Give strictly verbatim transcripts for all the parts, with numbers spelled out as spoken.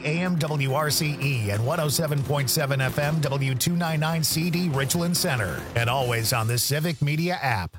A M W R C E and one oh seven point seven F M W two ninety-nine C D Richland Center. And always on the Civic Media app.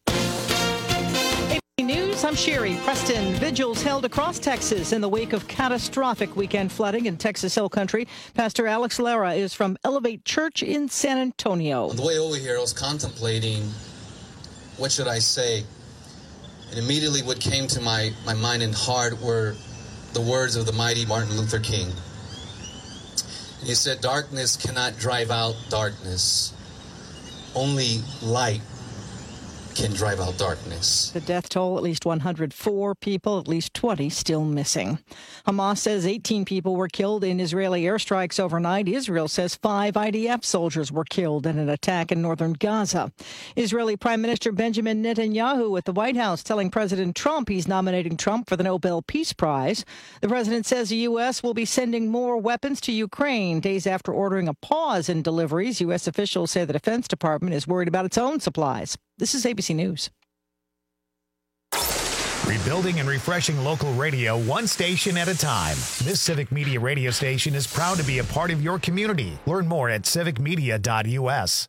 News, I'm Sherry. Preston, vigils held across Texas in the wake of catastrophic weekend flooding in Texas Hill Country. Pastor Alex Lara is from Elevate Church in San Antonio. On the way over here, I was contemplating, what should I say? And immediately what came to my, my mind and heart were the words of the mighty Martin Luther King. And he said, darkness cannot drive out darkness. Only light can drive out darkness. The death toll, at least one hundred four people, at least twenty still missing. Hamas says eighteen people were killed in Israeli airstrikes overnight. Israel says five I D F soldiers were killed in an attack in northern Gaza. Israeli Prime Minister Benjamin Netanyahu at the White House telling President Trump he's nominating Trump for the Nobel Peace Prize. The president says the U S will be sending more weapons to Ukraine days after ordering a pause in deliveries. U S officials say the Defense Department is worried about its own supplies. This is A B C News. Rebuilding and refreshing local radio one station at a time. This Civic Media radio station is proud to be a part of your community. Learn more at civic media dot U S.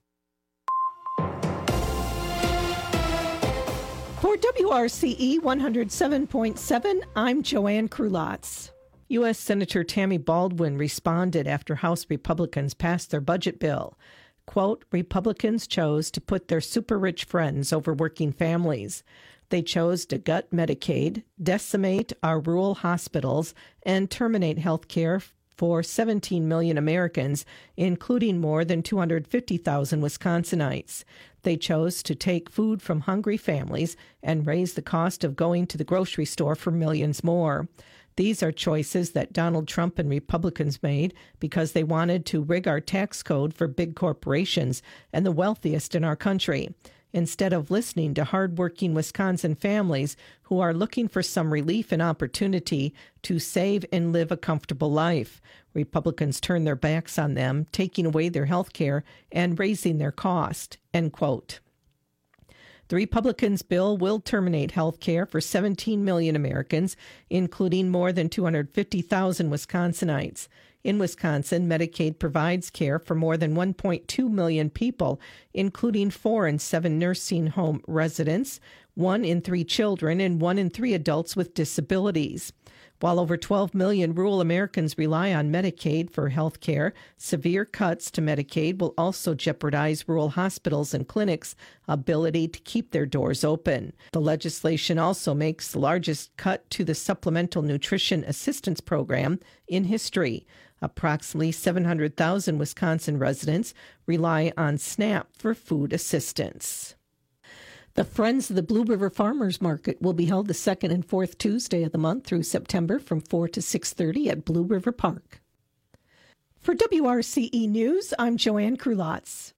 For W R C E one oh seven point seven, I'm Joanne Krulotz. U S. Senator Tammy Baldwin responded after House Republicans passed their budget bill. Quote, Republicans chose to put their super-rich friends over working families. They chose to gut Medicaid, decimate our rural hospitals, and terminate health care for seventeen million Americans, including more than two hundred fifty thousand Wisconsinites. They chose to take food from hungry families and raise the cost of going to the grocery store for millions more. These are choices that Donald Trump and Republicans made because they wanted to rig our tax code for big corporations and the wealthiest in our country, instead of listening to hardworking Wisconsin families who are looking for some relief and opportunity to save and live a comfortable life. Republicans turned their backs on them, taking away their health care and raising their cost, end quote. The Republicans' bill will terminate health care for seventeen million Americans, including more than two hundred fifty thousand Wisconsinites. In Wisconsin, Medicaid provides care for more than one point two million people, including four in seven nursing home residents, one in three children, and one in three adults with disabilities. While over twelve million rural Americans rely on Medicaid for health care, severe cuts to Medicaid will also jeopardize rural hospitals and clinics' ability to keep their doors open. The legislation also makes the largest cut to the Supplemental Nutrition Assistance Program in history. Approximately seven hundred thousand Wisconsin residents rely on SNAP for food assistance. The Friends of the Blue River Farmers Market will be held the second and fourth Tuesday of the month through September from four to six thirty at Blue River Park. For W R C E News, I'm Joanne Krulotz.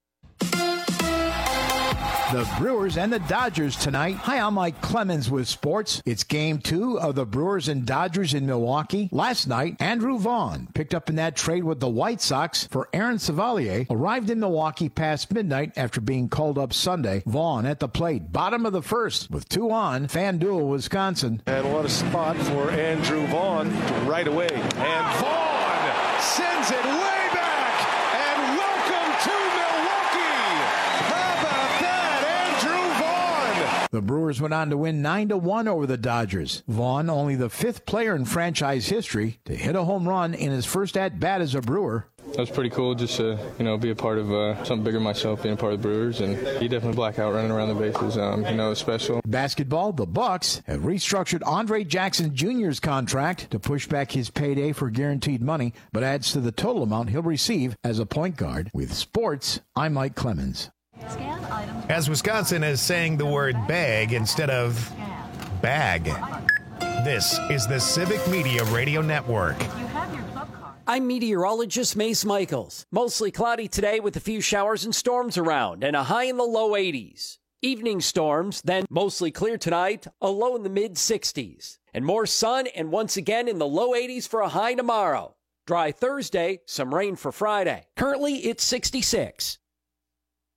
The Brewers and the Dodgers tonight. Hi, I'm Mike Clemens with sports. It's game two of the Brewers and Dodgers in Milwaukee. Last night, Andrew Vaughn, picked up in that trade with the White Sox for Aaron Savalier, arrived in Milwaukee past midnight after being called up Sunday. Vaughn at the plate, bottom of the first, with two on, FanDuel, Wisconsin. And what a spot for Andrew Vaughn right away. And Vaughn sends it way back. And welcome to Milwaukee. How about that, Andrew Vaughn? The Brewers went on to win nine to one over the Dodgers. Vaughn, only the fifth player in franchise history to hit a home run in his first at-bat as a Brewer. That was pretty cool just to, you know, be a part of uh, something bigger myself, being a part of the Brewers, and he definitely black out running around the bases. Um, you know, it's special. Basketball, the Bucks have restructured Andre Jackson Junior's contract to push back his payday for guaranteed money, but adds to the total amount he'll receive as a point guard. With sports, I'm Mike Clemens. As Wisconsin is saying the word bag instead of bag. This is the Civic Media Radio Network. I'm meteorologist Mace Michaels. Mostly cloudy today with a few showers and storms around and a high in the low eighties. Evening storms, then mostly clear tonight, a low in the mid sixties. And more sun and once again in the low eighties for a high tomorrow. Dry Thursday, some rain for Friday. Currently it's sixty-six.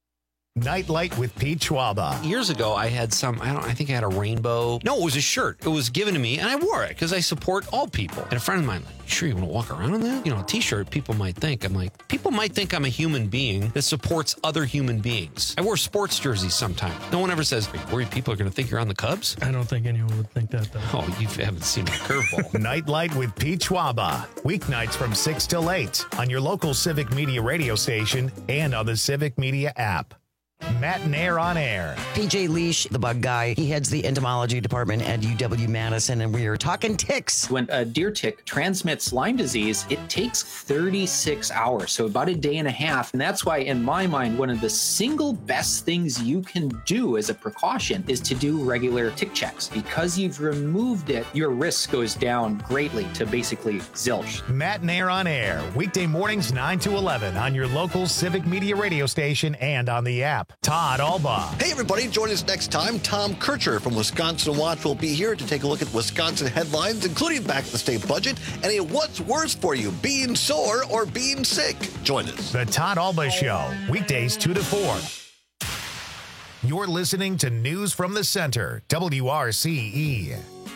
Nightlight with Pete Schwaba. Years ago, I had some, I don't, I think I had a rainbow. No, it was a shirt. It was given to me, and I wore it because I support all people. And a friend of mine, like, sure you want to walk around in that? You know, a t-shirt, people might think. I'm like, people might think I'm a human being that supports other human beings. I wear sports jerseys sometimes. No one ever says, are you worried people are going to think you're on the Cubs? I don't think anyone would think that, though. Oh, you haven't seen my curveball. Nightlight with Pete Schwaba. Weeknights from six till eight on your local Civic Media radio station and on the Civic Media app. Matt Nair on air. P J Leash, the bug guy, he heads the entomology department at U W Madison, and we are talking ticks. When a deer tick transmits Lyme disease, it takes thirty-six hours, so about a day and a half. And that's why, in my mind, one of the single best things you can do as a precaution is to do regular tick checks. Because you've removed it, your risk goes down greatly to basically zilch. Matt Nair on air, weekday mornings nine to eleven on your local Civic Media radio station and on the app. Todd Alba. Hey, everybody. Join us next time. Tom Kircher from Wisconsin Watch will be here to take a look at Wisconsin headlines, including back to the state budget and a what's worse for you, being sore or being sick. Join us. The Todd Alba Show, weekdays two to four. You're listening to News from the Center, W R C E.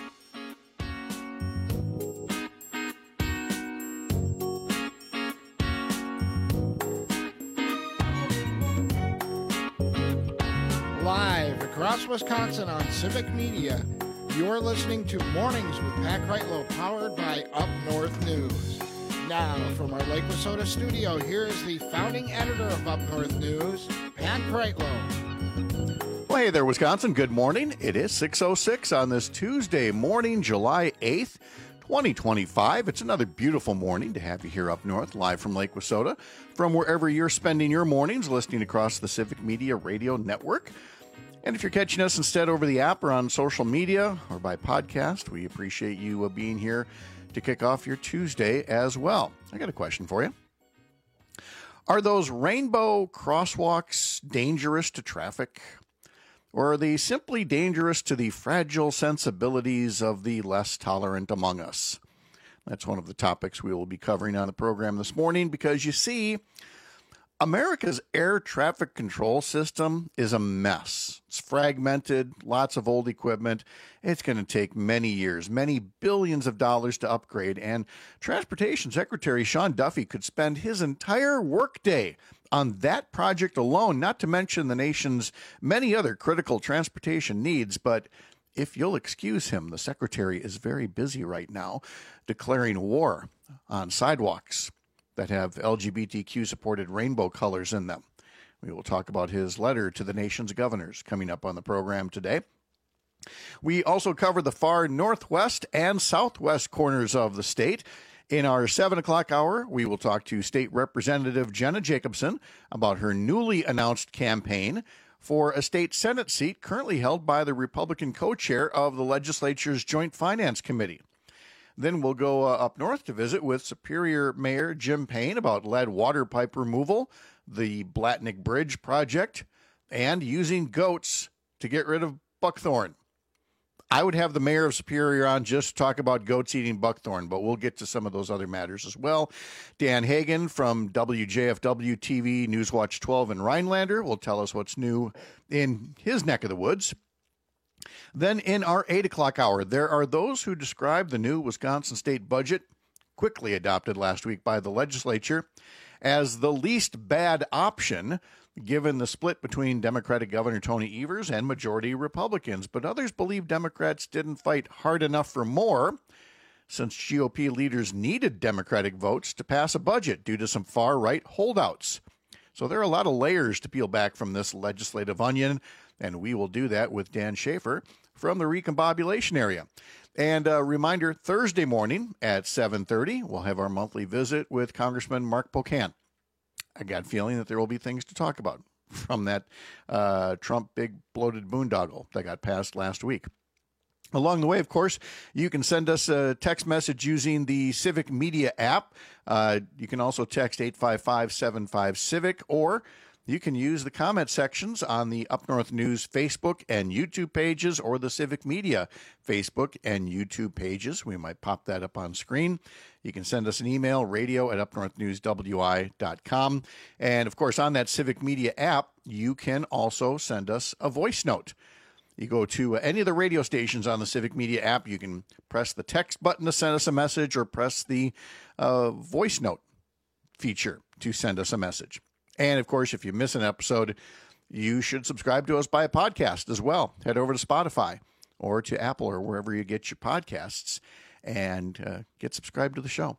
Live across Wisconsin on Civic Media, you're listening to Mornings with Pat Kreitlow, powered by Up North News. Now, from our Lake Wissota studio, here is the founding editor of Up North News, Pat Kreitlow. Well, hey there, Wisconsin. Good morning. It is six oh six on this Tuesday morning, July eighth, twenty twenty-five. It's another beautiful morning to have you here up north, live from Lake Wissota, from wherever you're spending your mornings, listening across the Civic Media Radio Network. And if you're catching us instead over the app or on social media or by podcast, we appreciate you uh, being here to kick off your Tuesday as well. I got a question for you. Are those rainbow crosswalks dangerous to traffic? Or are they simply dangerous to the fragile sensibilities of the less tolerant among us? That's one of the topics we will be covering on the program this morning, because you see, America's air traffic control system is a mess. It's fragmented, lots of old equipment. It's going to take many years, many billions of dollars to upgrade. And Transportation Secretary Sean Duffy could spend his entire workday on that project alone, not to mention the nation's many other critical transportation needs. But if you'll excuse him, the secretary is very busy right now declaring war on sidewalks that have L G B T Q-supported rainbow colors in them. We will talk about his letter to the nation's governors coming up on the program today. We also cover the far northwest and southwest corners of the state. In our seven o'clock hour, we will talk to State Representative Jenna Jacobson about her newly announced campaign for a state Senate seat currently held by the Republican co-chair of the legislature's Joint Finance Committee. Then we'll go uh, up north to visit with Superior Mayor Jim Payne about lead water pipe removal, the Blatnick Bridge project, and using goats to get rid of buckthorn. I would have the mayor of Superior on just to talk about goats eating buckthorn, but we'll get to some of those other matters as well. Dan Hagan from W J F W T V Newswatch twelve in Rhinelander will tell us what's new in his neck of the woods. Then in our eight o'clock hour, there are those who describe the new Wisconsin state budget, quickly adopted last week by the legislature, as the least bad option, given the split between Democratic Governor Tony Evers and majority Republicans. But others believe Democrats didn't fight hard enough for more, since G O P leaders needed Democratic votes to pass a budget due to some far-right holdouts. So there are a lot of layers to peel back from this legislative onion, and we will do that with Dan Schaefer from the Recombobulation area. And a reminder, Thursday morning at seven thirty, we'll have our monthly visit with Congressman Mark Pocan. I got a feeling that there will be things to talk about from that uh, Trump big bloated boondoggle that got passed last week. Along the way, of course, you can send us a text message using the Civic Media app. Uh, you can also text eight five five, seven five, CIVIC, or you can use the comment sections on the Up North News Facebook and YouTube pages or the Civic Media Facebook and YouTube pages. We might pop that up on screen. You can send us an email, radio at up north news w i dot com. And, of course, on that Civic Media app, you can also send us a voice note. You go to any of the radio stations on the Civic Media app, you can press the text button to send us a message or press the uh, voice note feature to send us a message. And, of course, if you miss an episode, you should subscribe to us by a podcast as well. Head over to Spotify or to Apple or wherever you get your podcasts and uh, get subscribed to the show.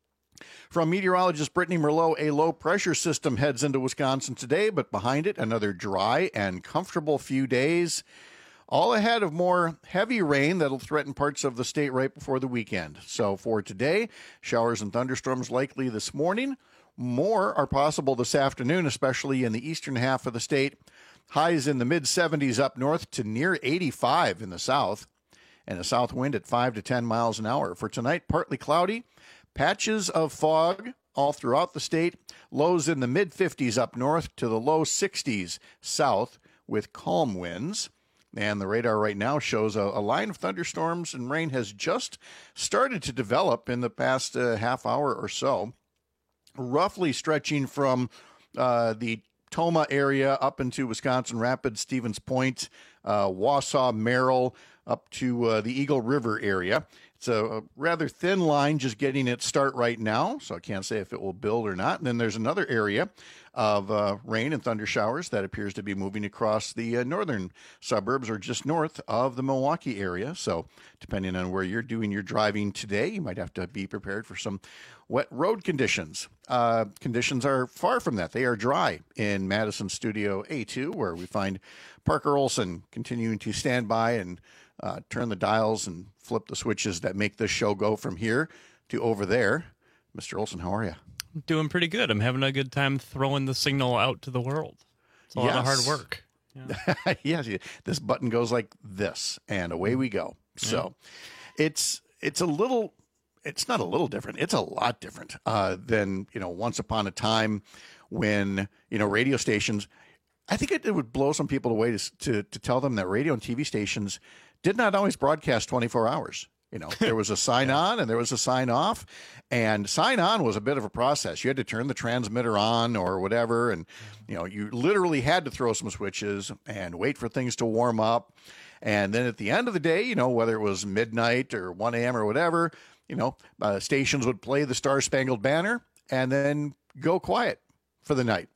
From meteorologist Brittany Merlot, a low-pressure system heads into Wisconsin today, but behind it, another dry and comfortable few days, all ahead of more heavy rain that'll threaten parts of the state right before the weekend. So for today, showers and thunderstorms likely this morning. More are possible this afternoon, especially in the eastern half of the state. Highs in the mid seventies up north to near eighty-five in the south, and a south wind at five to ten miles an hour. For tonight, partly cloudy, patches of fog all throughout the state. Lows in the mid fifties up north to the low sixties south with calm winds. And the radar right now shows a, a line of thunderstorms and rain has just started to develop in the past uh, half hour or so, roughly stretching from uh, the Toma area up into Wisconsin Rapids, Stevens Point, uh, Wausau, Merrill, up to uh, the Eagle River area. It's a, a rather thin line just getting its start right now, so I can't say if it will build or not. And then there's another area of uh, rain and thunder showers that appears to be moving across the uh, northern suburbs or just north of the Milwaukee area. So depending on where you're doing your driving today, you might have to be prepared for some wet road conditions. Uh, conditions are far from that. They are dry in Madison Studio A two, where we find Parker Olson continuing to stand by and uh, turn the dials and flip the switches that make this show go from here to over there. Mister Olson, how are you? Doing pretty good. I'm having a good time throwing the signal out to the world. It's a yes. lot of hard work. Yeah. Yes, this button goes like this, and away we go. So yeah. it's it's a little, it's not a little different. It's a lot different uh, than, you know, once upon a time when, you know, radio stations, I think it, it would blow some people away to, to to tell them that radio and T V stations did not always broadcast twenty-four hours. You know, there was a sign yeah. on and there was a sign off, and sign on was a bit of a process. You had to turn the transmitter on or whatever. And, you know, you literally had to throw some switches and wait for things to warm up. And then at the end of the day, you know, whether it was midnight or one a.m. or whatever, you know, uh, stations would play the Star Spangled Banner and then go quiet for the night.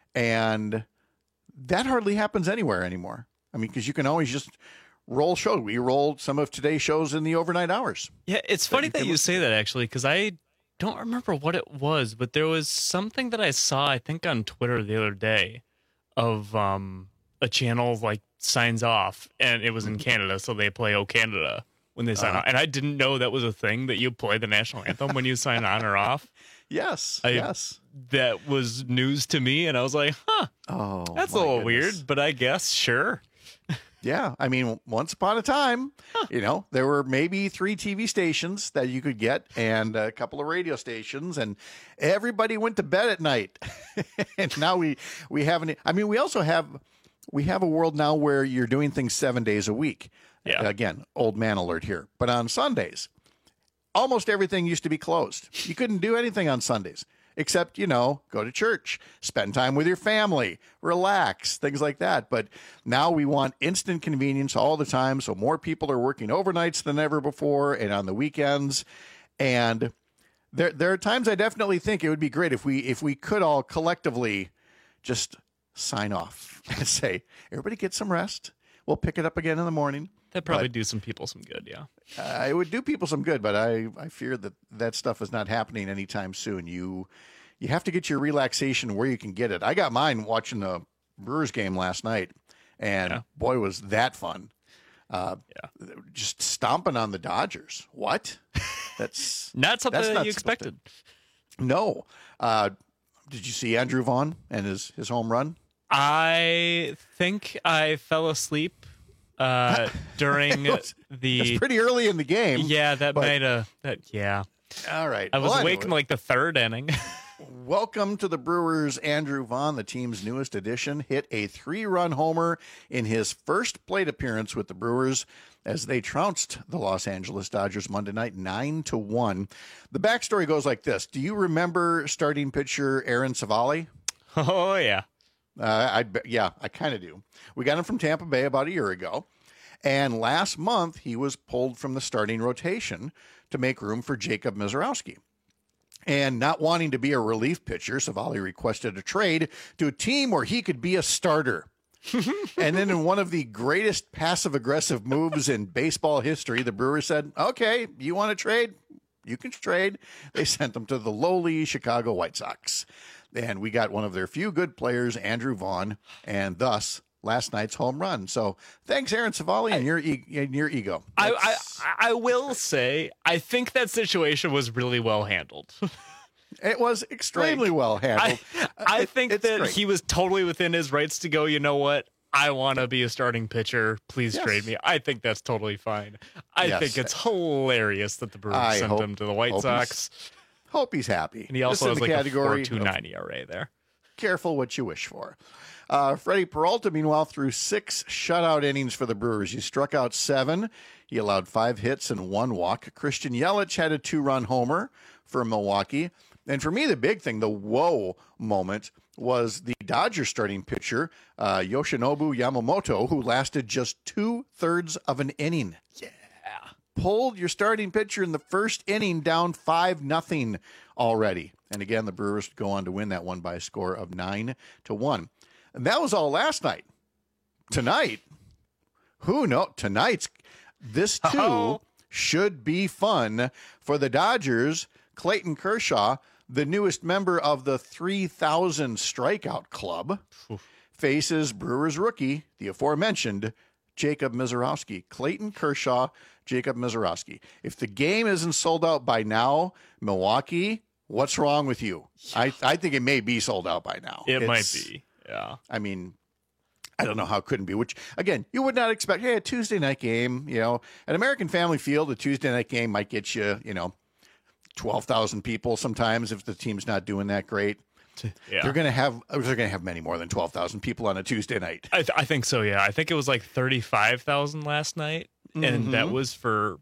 And that hardly happens anywhere anymore. I mean, because you can always just roll show. We rolled some of today's shows in the overnight hours. Yeah, it's funny that you, that you say that, actually, because I don't remember what it was, but there was something that I saw, I think, on Twitter the other day of um, a channel like signs off, and it was in Canada, so they play "Oh Canada" when they sign uh, on. And I didn't know that was a thing, that you play the national anthem when you sign on or off. Yes, I, yes. That was news to me, and I was like, huh, oh, that's a little goodness. weird, but I guess, sure. Yeah, I mean, once upon a time, huh. you know, there were maybe three T V stations that you could get and a couple of radio stations, and everybody went to bed at night. And now we we haven't. I mean, we also have we have a world now where you're doing things seven days a week. Yeah. Again, old man alert here. But on Sundays, almost everything used to be closed. You couldn't do anything on Sundays. Except, you know, go to church, spend time with your family, relax, things like that. But now we want instant convenience all the time. So more people are working overnights than ever before and on the weekends. And there there are times I definitely think it would be great if we if we could all collectively just sign off and say, everybody get some rest. We'll pick it up again in the morning. That'd probably but, do some people some good, yeah. Uh, it would do people some good, but I, I fear that that stuff is not happening anytime soon. You you have to get your relaxation where you can get it. I got mine watching the Brewers game last night, and yeah. boy, was that fun. Uh, yeah. Just stomping on the Dodgers. What? That's not something that's that not you expected. To, no. Uh, did you see Andrew Vaughn and his, his home run? I think I fell asleep uh, during was, the. It's pretty early in the game. Yeah, that but, might have. That yeah. All right. I was well, awake anyway. in like the third inning. Welcome to the Brewers. Andrew Vaughn, the team's newest addition, hit a three-run homer in his first plate appearance with the Brewers as they trounced the Los Angeles Dodgers Monday night nine to one. The backstory goes like this. Do you remember starting pitcher Aaron Savali? Oh, yeah. Uh, I Yeah, I kind of do. We got him from Tampa Bay about a year ago. And last month, he was pulled from the starting rotation to make room for Jacob Misiorowski. And not wanting to be a relief pitcher, Savali requested a trade to a team where he could be a starter. And then in one of the greatest passive-aggressive moves in baseball history, the Brewers said, okay, you want to trade? You can trade. They sent him to the lowly Chicago White Sox. And we got one of their few good players, Andrew Vaughn, and thus last night's home run. So thanks, Aaron Savali, and your, e- and your ego. I, I I will say, I think that situation was really well handled. It was extremely like, well handled. I, I it, think that great. he was totally within his rights to go, you know what? I want to be a starting pitcher. Please yes. trade me. I think that's totally fine. I yes. think it's hilarious that the Brewers I sent hope, him to the White Sox. Hope he's happy. And he also has like category a four point two nine E R A there. Careful what you wish for. Uh, Freddie Peralta, meanwhile, threw six shutout innings for the Brewers. He struck out seven. He allowed five hits and one walk. Christian Yelich had a two-run homer for Milwaukee. And for me, the big thing, the whoa moment, was the Dodgers starting pitcher, uh, Yoshinobu Yamamoto, who lasted just two-thirds of an inning. Yeah. Pulled your starting pitcher in the first inning down five nothing already. And again, the Brewers go on to win that one by a score of nine to one. And that was all last night. Tonight, who knows? Tonight's, this too Uh-oh. should be fun for the Dodgers. Clayton Kershaw, the newest member of the three thousand strikeout club, Oof. faces Brewers rookie, the aforementioned Jacob Misiorowski. Clayton Kershaw, Jacob Misiorowski. If the game isn't sold out by now, Milwaukee, what's wrong with you? Yeah. I, I think it may be sold out by now. It it's, might be. Yeah. I mean, I don't know how it couldn't be, which, again, you would not expect, hey, a Tuesday night game, you know, at American Family Field, a Tuesday night game might get you, you know, twelve thousand people sometimes if the team's not doing that great. Yeah. They're going to have they're going to have many more than twelve thousand people on a Tuesday night. I, th- I think so, yeah. I think it was like thirty-five thousand last night, mm-hmm. and that was for,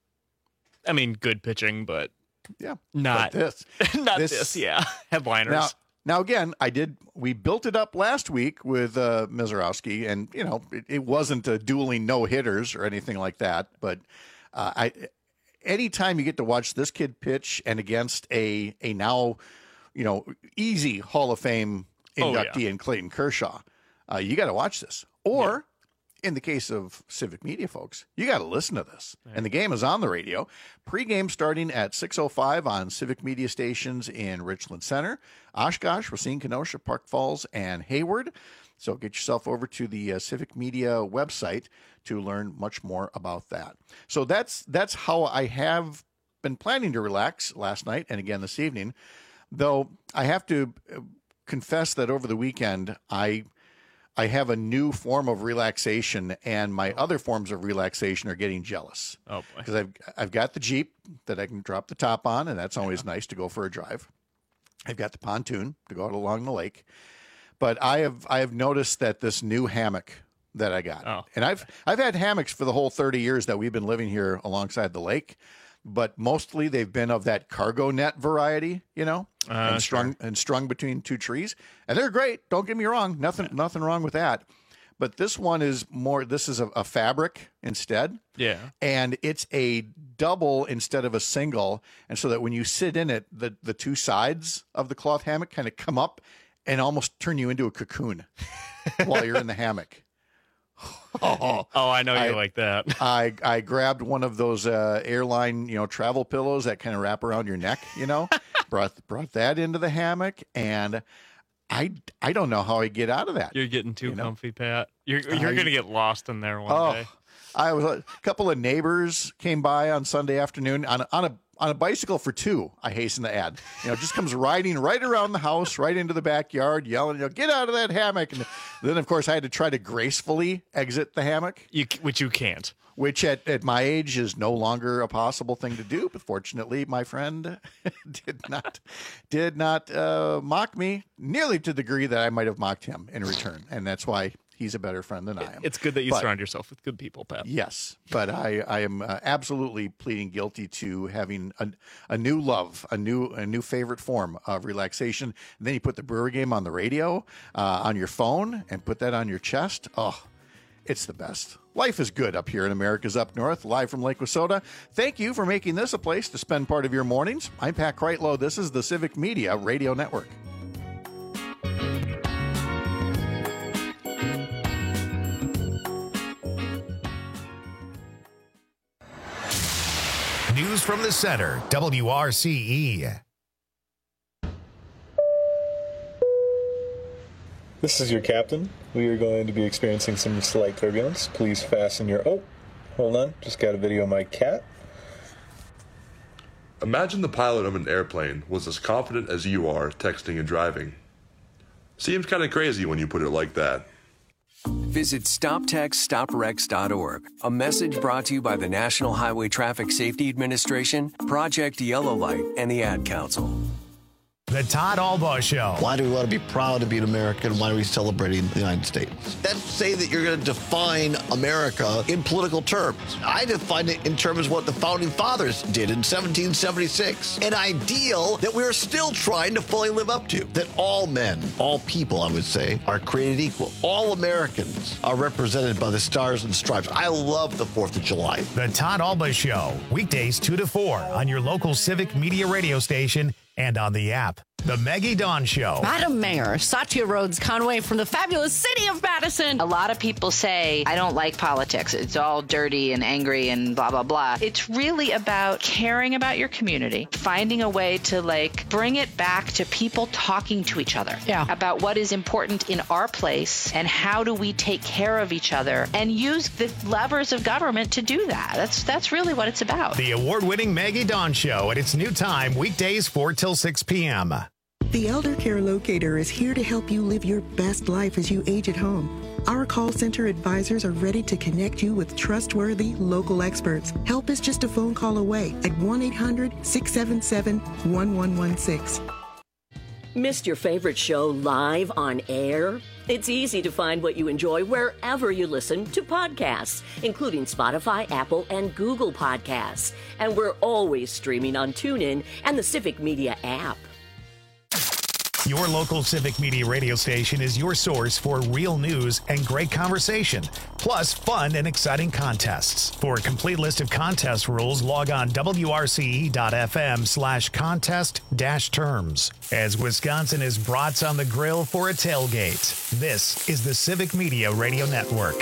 I mean, good pitching, but yeah, not but this. not this, this, yeah. Headliners. Now, now, again, I did, we built it up last week with uh, Misiorowski, and, you know, it, it wasn't a dueling no-hitters or anything like that, but uh, I, anytime you get to watch this kid pitch and against a a now, you know, easy Hall of Fame inductee oh, yeah. in Clayton Kershaw, uh, you got to watch this. Or, yeah. in the case of Civic Media folks, you got to listen to this. Right. And the game is on the radio. Pre-game starting at six oh five on Civic Media stations in Richland Center, Oshkosh, Racine, Kenosha, Park Falls, and Hayward. So get yourself over to the uh, Civic Media website to learn much more about that. So that's that's how I have been planning to relax last night and again this evening. Though I have to confess that over the weekend, I I have a new form of relaxation, and my other forms of relaxation are getting jealous. Oh, boy. Because I've, I've got the Jeep that I can drop the top on, and that's always yeah. nice to go for a drive. I've got the pontoon to go out along the lake. But I have I have noticed that this new hammock that I got, oh. and I've I've had hammocks for the whole thirty years that we've been living here alongside the lake, but mostly they've been of that cargo net variety, you know, uh, and strung sure. and strung between two trees, and they're great. Don't get me wrong, nothing yeah. nothing wrong with that. But this one is more. This is a, a fabric instead, yeah, and it's a double instead of a single, and so that when you sit in it, the the two sides of the cloth hammock kind of come up and almost turn you into a cocoon while you're in the hammock. Oh, oh, I know you I, like that. I, I grabbed one of those uh, airline, you know, travel pillows that kind of wrap around your neck, you know, brought brought that into the hammock, and I, I don't know how I get out of that. You're getting too you know? comfy, Pat. You're you're I, gonna get lost in there one oh, day. I was a couple of neighbors came by on Sunday afternoon on a, on a on a bicycle for two. I hasten to add, you know, just comes riding right around the house, right into the backyard, yelling, you know, "Get out of that hammock!" And then, of course, I had to try to gracefully exit the hammock, you, which you can't. Which at, at my age is no longer a possible thing to do. But fortunately, my friend did not did not uh, mock me nearly to the degree that I might have mocked him in return, and that's why he's a better friend than I am. It's good that you but, surround yourself with good people, Pat. Yes, but I, I am uh, absolutely pleading guilty to having a, a new love, a new a new favorite form of relaxation. And then you put the Brewer game on the radio, uh, on your phone, and put that on your chest. Oh, it's the best. Life is good up here in America's Up North, live from Lake Wissota. Thank you for making this a place to spend part of your mornings. I'm Pat Kreitlow. This is the Civic Media Radio Network. News from the center, W R C E. This is your captain. We are going to be experiencing some slight turbulence. Please fasten your... Oh, hold on. Just got a video of my cat. Imagine the pilot of an airplane was as confident as you are texting and driving. Seems kind of crazy when you put it like that. Visit stop text stop wrecks dot org. A message brought to you by the National Highway Traffic Safety Administration, Project Yellow Light, and the Ad Council. The Todd Albaugh Show. Why do we want to be proud to be an American? Why are we celebrating the United States? That's say that you're going to define America in political terms. I define it in terms of what the Founding Fathers did in seventeen seventy-six. An ideal that we're still trying to fully live up to. That all men, all people, I would say, are created equal. All Americans are represented by the stars and stripes. I love the fourth of July. The Todd Albaugh Show. Weekdays two to four on your local Civic Media radio station and on the app. The Maggie Dawn Show. Madam Mayor, Satya Rhodes Conway from the fabulous city of Madison. A lot of people say, I don't like politics. It's all dirty and angry and blah, blah, blah. It's really about caring about your community, finding a way to like bring it back to people talking to each other yeah. about what is important in our place and how do we take care of each other and use the levers of government to do that. That's, that's really what it's about. The award-winning Maggie Dawn Show at its new time, weekdays four till six p.m. The Elder Care Locator is here to help you live your best life as you age at home. Our call center advisors are ready to connect you with trustworthy local experts. Help is just a phone call away at one eight hundred six seven seven one one one six. Missed your favorite show live on air? It's easy to find what you enjoy wherever you listen to podcasts, including Spotify, Apple, and Google Podcasts. And we're always streaming on TuneIn and the Civic Media app. Your local Civic Media radio station is your source for real news and great conversation, plus fun and exciting contests. For a complete list of contest rules, log on W R C E dot F M slash contest dash terms. As Wisconsin is brats on the grill for a tailgate, this is the Civic Media Radio Network.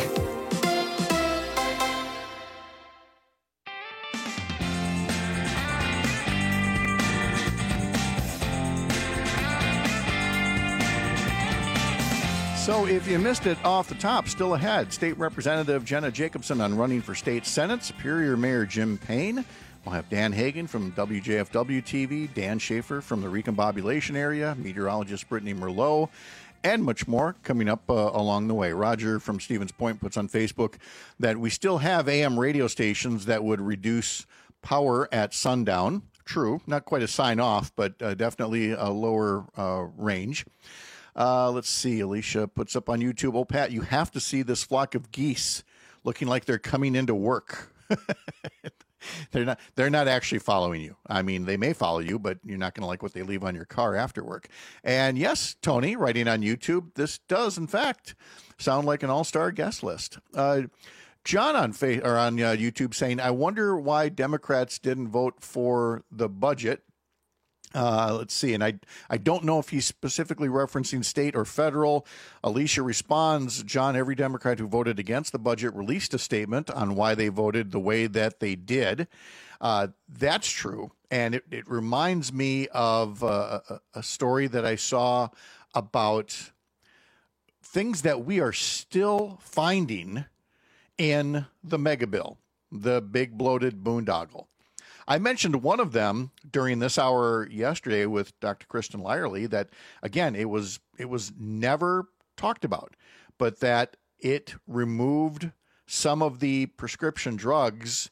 So if you missed it off the top, still ahead, State Representative Jenna Jacobson on running for state Senate, Superior Mayor Jim Payne. We'll have Dan Hagan from W J F W T V, Dan Schaefer from the Recombobulation area, meteorologist Brittany Merlot, and much more coming up uh, along the way. Roger from Stevens Point puts on Facebook that we still have A M radio stations that would reduce power at sundown. True, not quite a sign off, but uh, definitely a lower uh, range. Uh, let's see. Alicia puts up on YouTube, oh, Pat, you have to see this flock of geese looking like they're coming into work. They're not They're not actually following you. I mean, they may follow you, but you're not going to like what they leave on your car after work. And yes, Tony, writing on YouTube, this does, in fact, sound like an all-star guest list. Uh, John on, fa- or on uh, YouTube saying, I wonder why Democrats didn't vote for the budget. Uh, let's see, and I I don't know if he's specifically referencing state or federal. Alicia responds, John, every Democrat who voted against the budget released a statement on why they voted the way that they did. Uh, that's true, and it, it reminds me of uh, a, a story that I saw about things that we are still finding in the mega bill, the big bloated boondoggle. I mentioned one of them during this hour yesterday with Doctor Kristen Lyerly that, again, it was it was never talked about, but that it removed some of the prescription drugs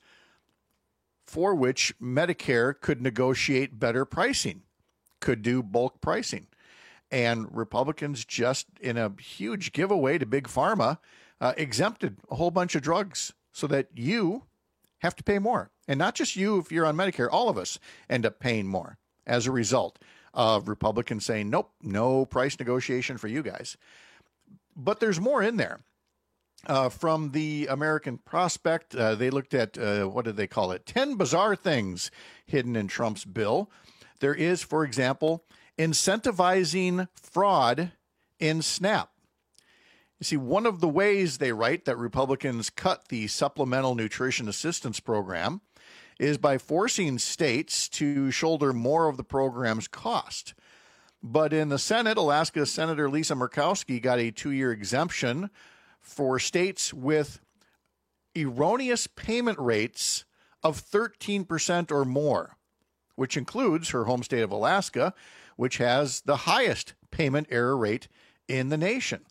for which Medicare could negotiate better pricing, could do bulk pricing. And Republicans, just in a huge giveaway to Big Pharma, uh, exempted a whole bunch of drugs so that you have to pay more. And not just you, if you're on Medicare, all of us end up paying more as a result of Republicans saying, nope, no price negotiation for you guys. But there's more in there. Uh, from the American Prospect, uh, they looked at, uh, what did they call it? ten bizarre things hidden in Trump's bill. There is, for example, incentivizing fraud in SNAP. You see, one of the ways they write that Republicans cut the Supplemental Nutrition Assistance Program is by forcing states to shoulder more of the program's cost. But in the Senate, Alaska Senator Lisa Murkowski got a two-year exemption for states with erroneous payment rates of thirteen percent or more, which includes her home state of Alaska, which has the highest payment error rate in the nation.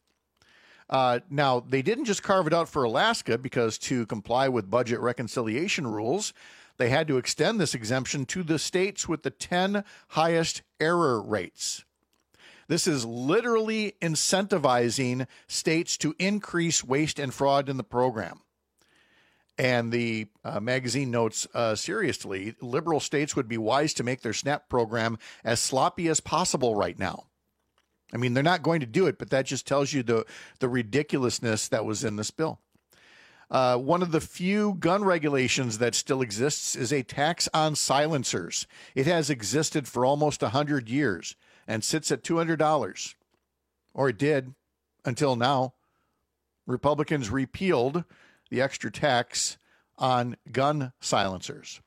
Uh, now, they didn't just carve it out for Alaska because to comply with budget reconciliation rules, they had to extend this exemption to the states with the ten highest error rates. This is literally incentivizing states to increase waste and fraud in the program. And the uh, magazine notes uh, seriously, liberal states would be wise to make their SNAP program as sloppy as possible right now. I mean, they're not going to do it, but that just tells you the, the ridiculousness that was in this bill. Uh, one of the few gun regulations that still exists is a tax on silencers. It has existed for almost one hundred years and sits at two hundred dollars, or it did until now. Republicans repealed the extra tax on gun silencers.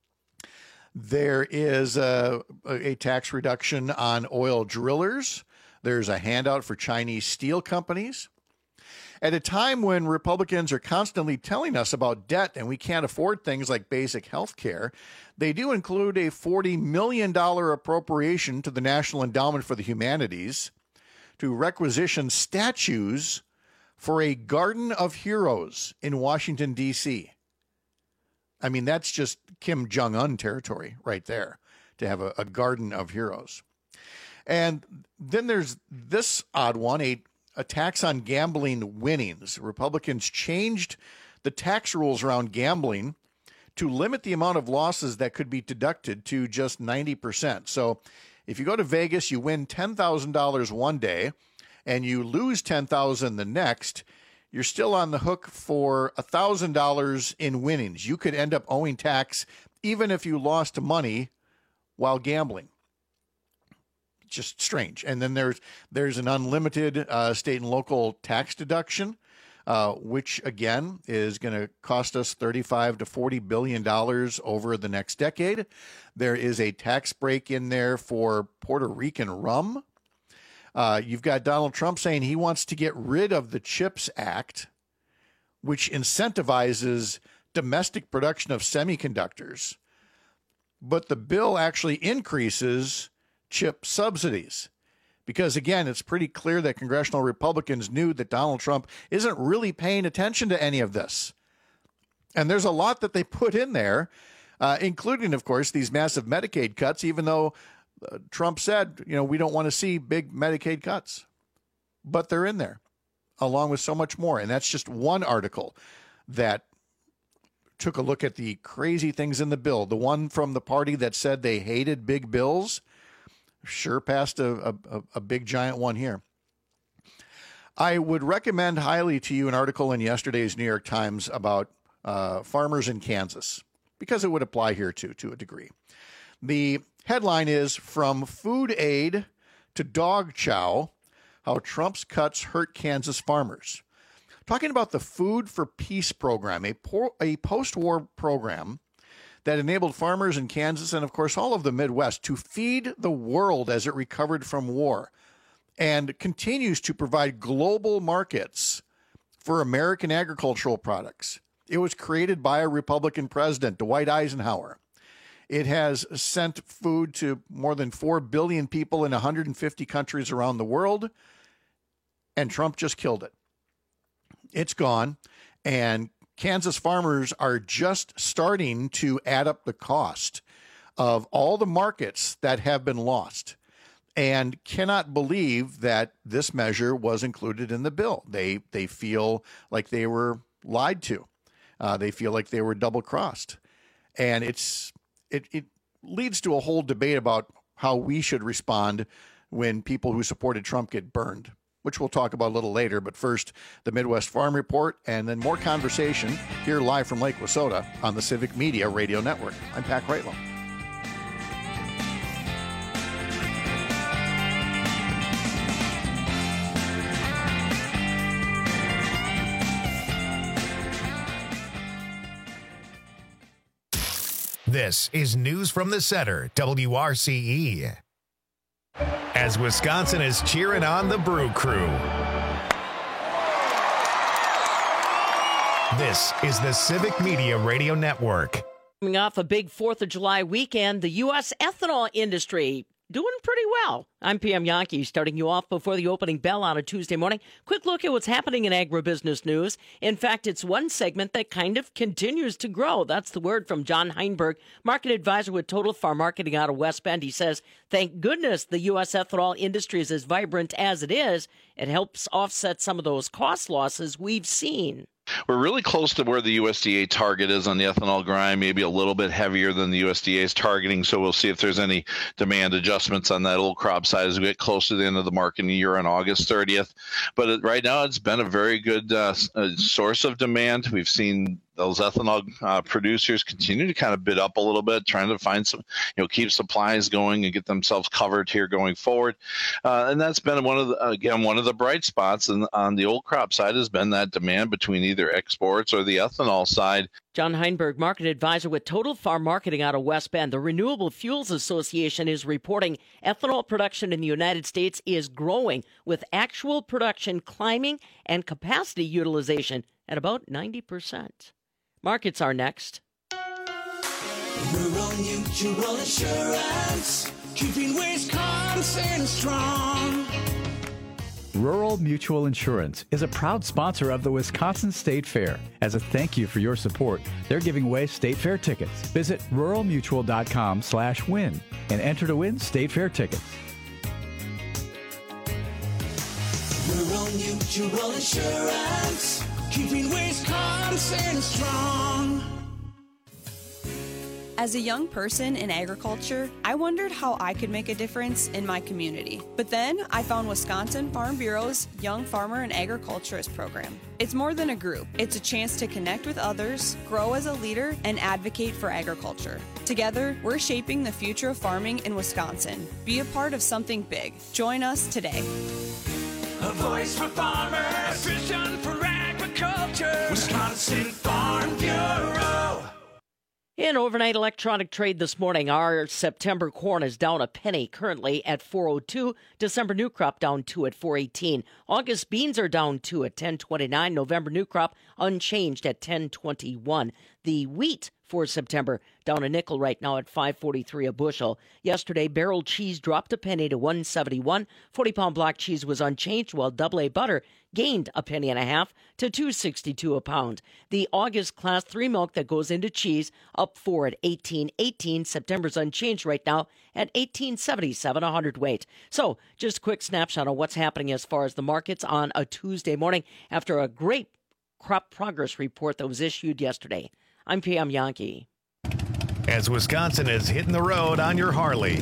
There is a, a tax reduction on oil drillers. There's a handout for Chinese steel companies. At a time when Republicans are constantly telling us about debt and we can't afford things like basic health care, they do include a forty million dollars appropriation to the National Endowment for the Humanities to requisition statues for a Garden of Heroes in Washington, D C I mean, that's just Kim Jong-un territory right there, to have a, a Garden of Heroes. And then there's this odd one, a, a tax on gambling winnings. Republicans changed the tax rules around gambling to limit the amount of losses that could be deducted to just ninety percent. So if you go to Vegas, you win ten thousand dollars one day and you lose ten thousand dollars the next, you're still on the hook for one thousand dollars in winnings. You could end up owing tax even if you lost money while gambling. Just strange. And then there's there's an unlimited uh, state and local tax deduction, uh, which again is going to cost us thirty-five to forty billion dollars over the next decade. There is a tax break in there for Puerto Rican rum. Uh, you've got Donald Trump saying he wants to get rid of the CHIPS Act, which incentivizes domestic production of semiconductors. But the bill actually increases chip subsidies because, again, it's pretty clear that congressional Republicans knew that Donald Trump isn't really paying attention to any of this. And there's a lot that they put in there, uh, including, of course, these massive Medicaid cuts, even though uh, Trump said, you know, we don't want to see big Medicaid cuts. But they're in there, along with so much more. And that's just one article that took a look at the crazy things in the bill. The one from the party that said they hated big bills sure passed a, a, a big giant one here. I would recommend highly to you an article in yesterday's New York Times about uh, farmers in Kansas, because it would apply here too, to a degree. The headline is From Food Aid to Dog Chow, How Trump's Cuts Hurt Kansas Farmers. Talking about the Food for Peace program, a, por- a post-war program that enabled farmers in Kansas and, of course, all of the Midwest to feed the world as it recovered from war, and continues to provide global markets for American agricultural products. It was created by a Republican president, Dwight Eisenhower. It has sent food to more than four billion people in one hundred fifty countries around the world, and Trump just killed it. It's gone, and Kansas farmers are just starting to add up the cost of all the markets that have been lost and cannot believe that this measure was included in the bill. They they feel like they were lied to. Uh, they feel like they were double-crossed. And it's it, it leads to a whole debate about how we should respond when people who supported Trump get burned, which we'll talk about a little later. But first, the Midwest Farm Report, and then more conversation here live from Lake Wissota on the Civic Media Radio Network. I'm Pat Kreitlow. This is News from the Center, W R C E. As Wisconsin is cheering on the Brew Crew. This is the Civic Media Radio Network. Coming off a big fourth of July weekend, the U S ethanol industry doing pretty well. I'm P M Yankee, starting you off before the opening bell on a Tuesday morning. Quick look at what's happening in agribusiness news. In fact, it's one segment that kind of continues to grow. That's the word from John Heinberg, market advisor with Total Farm Marketing out of West Bend. He says, thank goodness the U S ethanol industry is as vibrant as it is. It helps offset some of those cost losses we've seen. We're really close to where the U S D A target is on the ethanol grind, maybe a little bit heavier than the U S D A is targeting. So we'll see if there's any demand adjustments on that old crop side as we get close to the end of the marketing year on August thirtieth. But it, right now, it's been a very good uh, source of demand. We've seen those ethanol uh, producers continue to kind of bid up a little bit, trying to find some, you know, keep supplies going and get themselves covered here going forward. Uh, and that's been one of the, again, one of the bright spots and on the old crop side has been that demand between either exports or the ethanol side. John Heinberg, market advisor with Total Farm Marketing out of West Bend. The Renewable Fuels Association is reporting ethanol production in the United States is growing, with actual production climbing and capacity utilization at about ninety percent. Markets are next. Rural Mutual Insurance, keeping Wisconsin strong. Rural Mutual Insurance is a proud sponsor of the Wisconsin State Fair. As a thank you for your support, they're giving away State Fair tickets. Visit rural mutual dot com slash win and enter to win State Fair tickets. Rural Mutual Insurance, keeping Wisconsin strong. As a young person in agriculture, I wondered how I could make a difference in my community. But then I found Wisconsin Farm Bureau's Young Farmer and Agriculturist program. It's more than a group. It's a chance to connect with others, grow as a leader, and advocate for agriculture. Together, we're shaping the future of farming in Wisconsin. Be a part of something big. Join us today. A voice for farmers, a vision for agriculture. Wisconsin Farm Bureau. In overnight electronic trade this morning, our September corn is down a penny, currently at four oh two. December new crop down two at four eighteen. August beans are down two at ten twenty-nine. November new crop unchanged at ten twenty-one. The wheat for September down a nickel right now at five forty-three a bushel. Yesterday, barrel cheese dropped a penny to one seventy-one. forty-pound block cheese was unchanged, while double A butter gained a penny and a half to two sixty-two a pound. The August class three milk that goes into cheese up four at eighteen eighteen. September's unchanged right now at eighteen seventy-seven a hundredweight. So, just a quick snapshot on what's happening as far as the markets on a Tuesday morning after a great crop progress report that was issued yesterday. I'm P M Yankee. As Wisconsin is hitting the road on your Harley.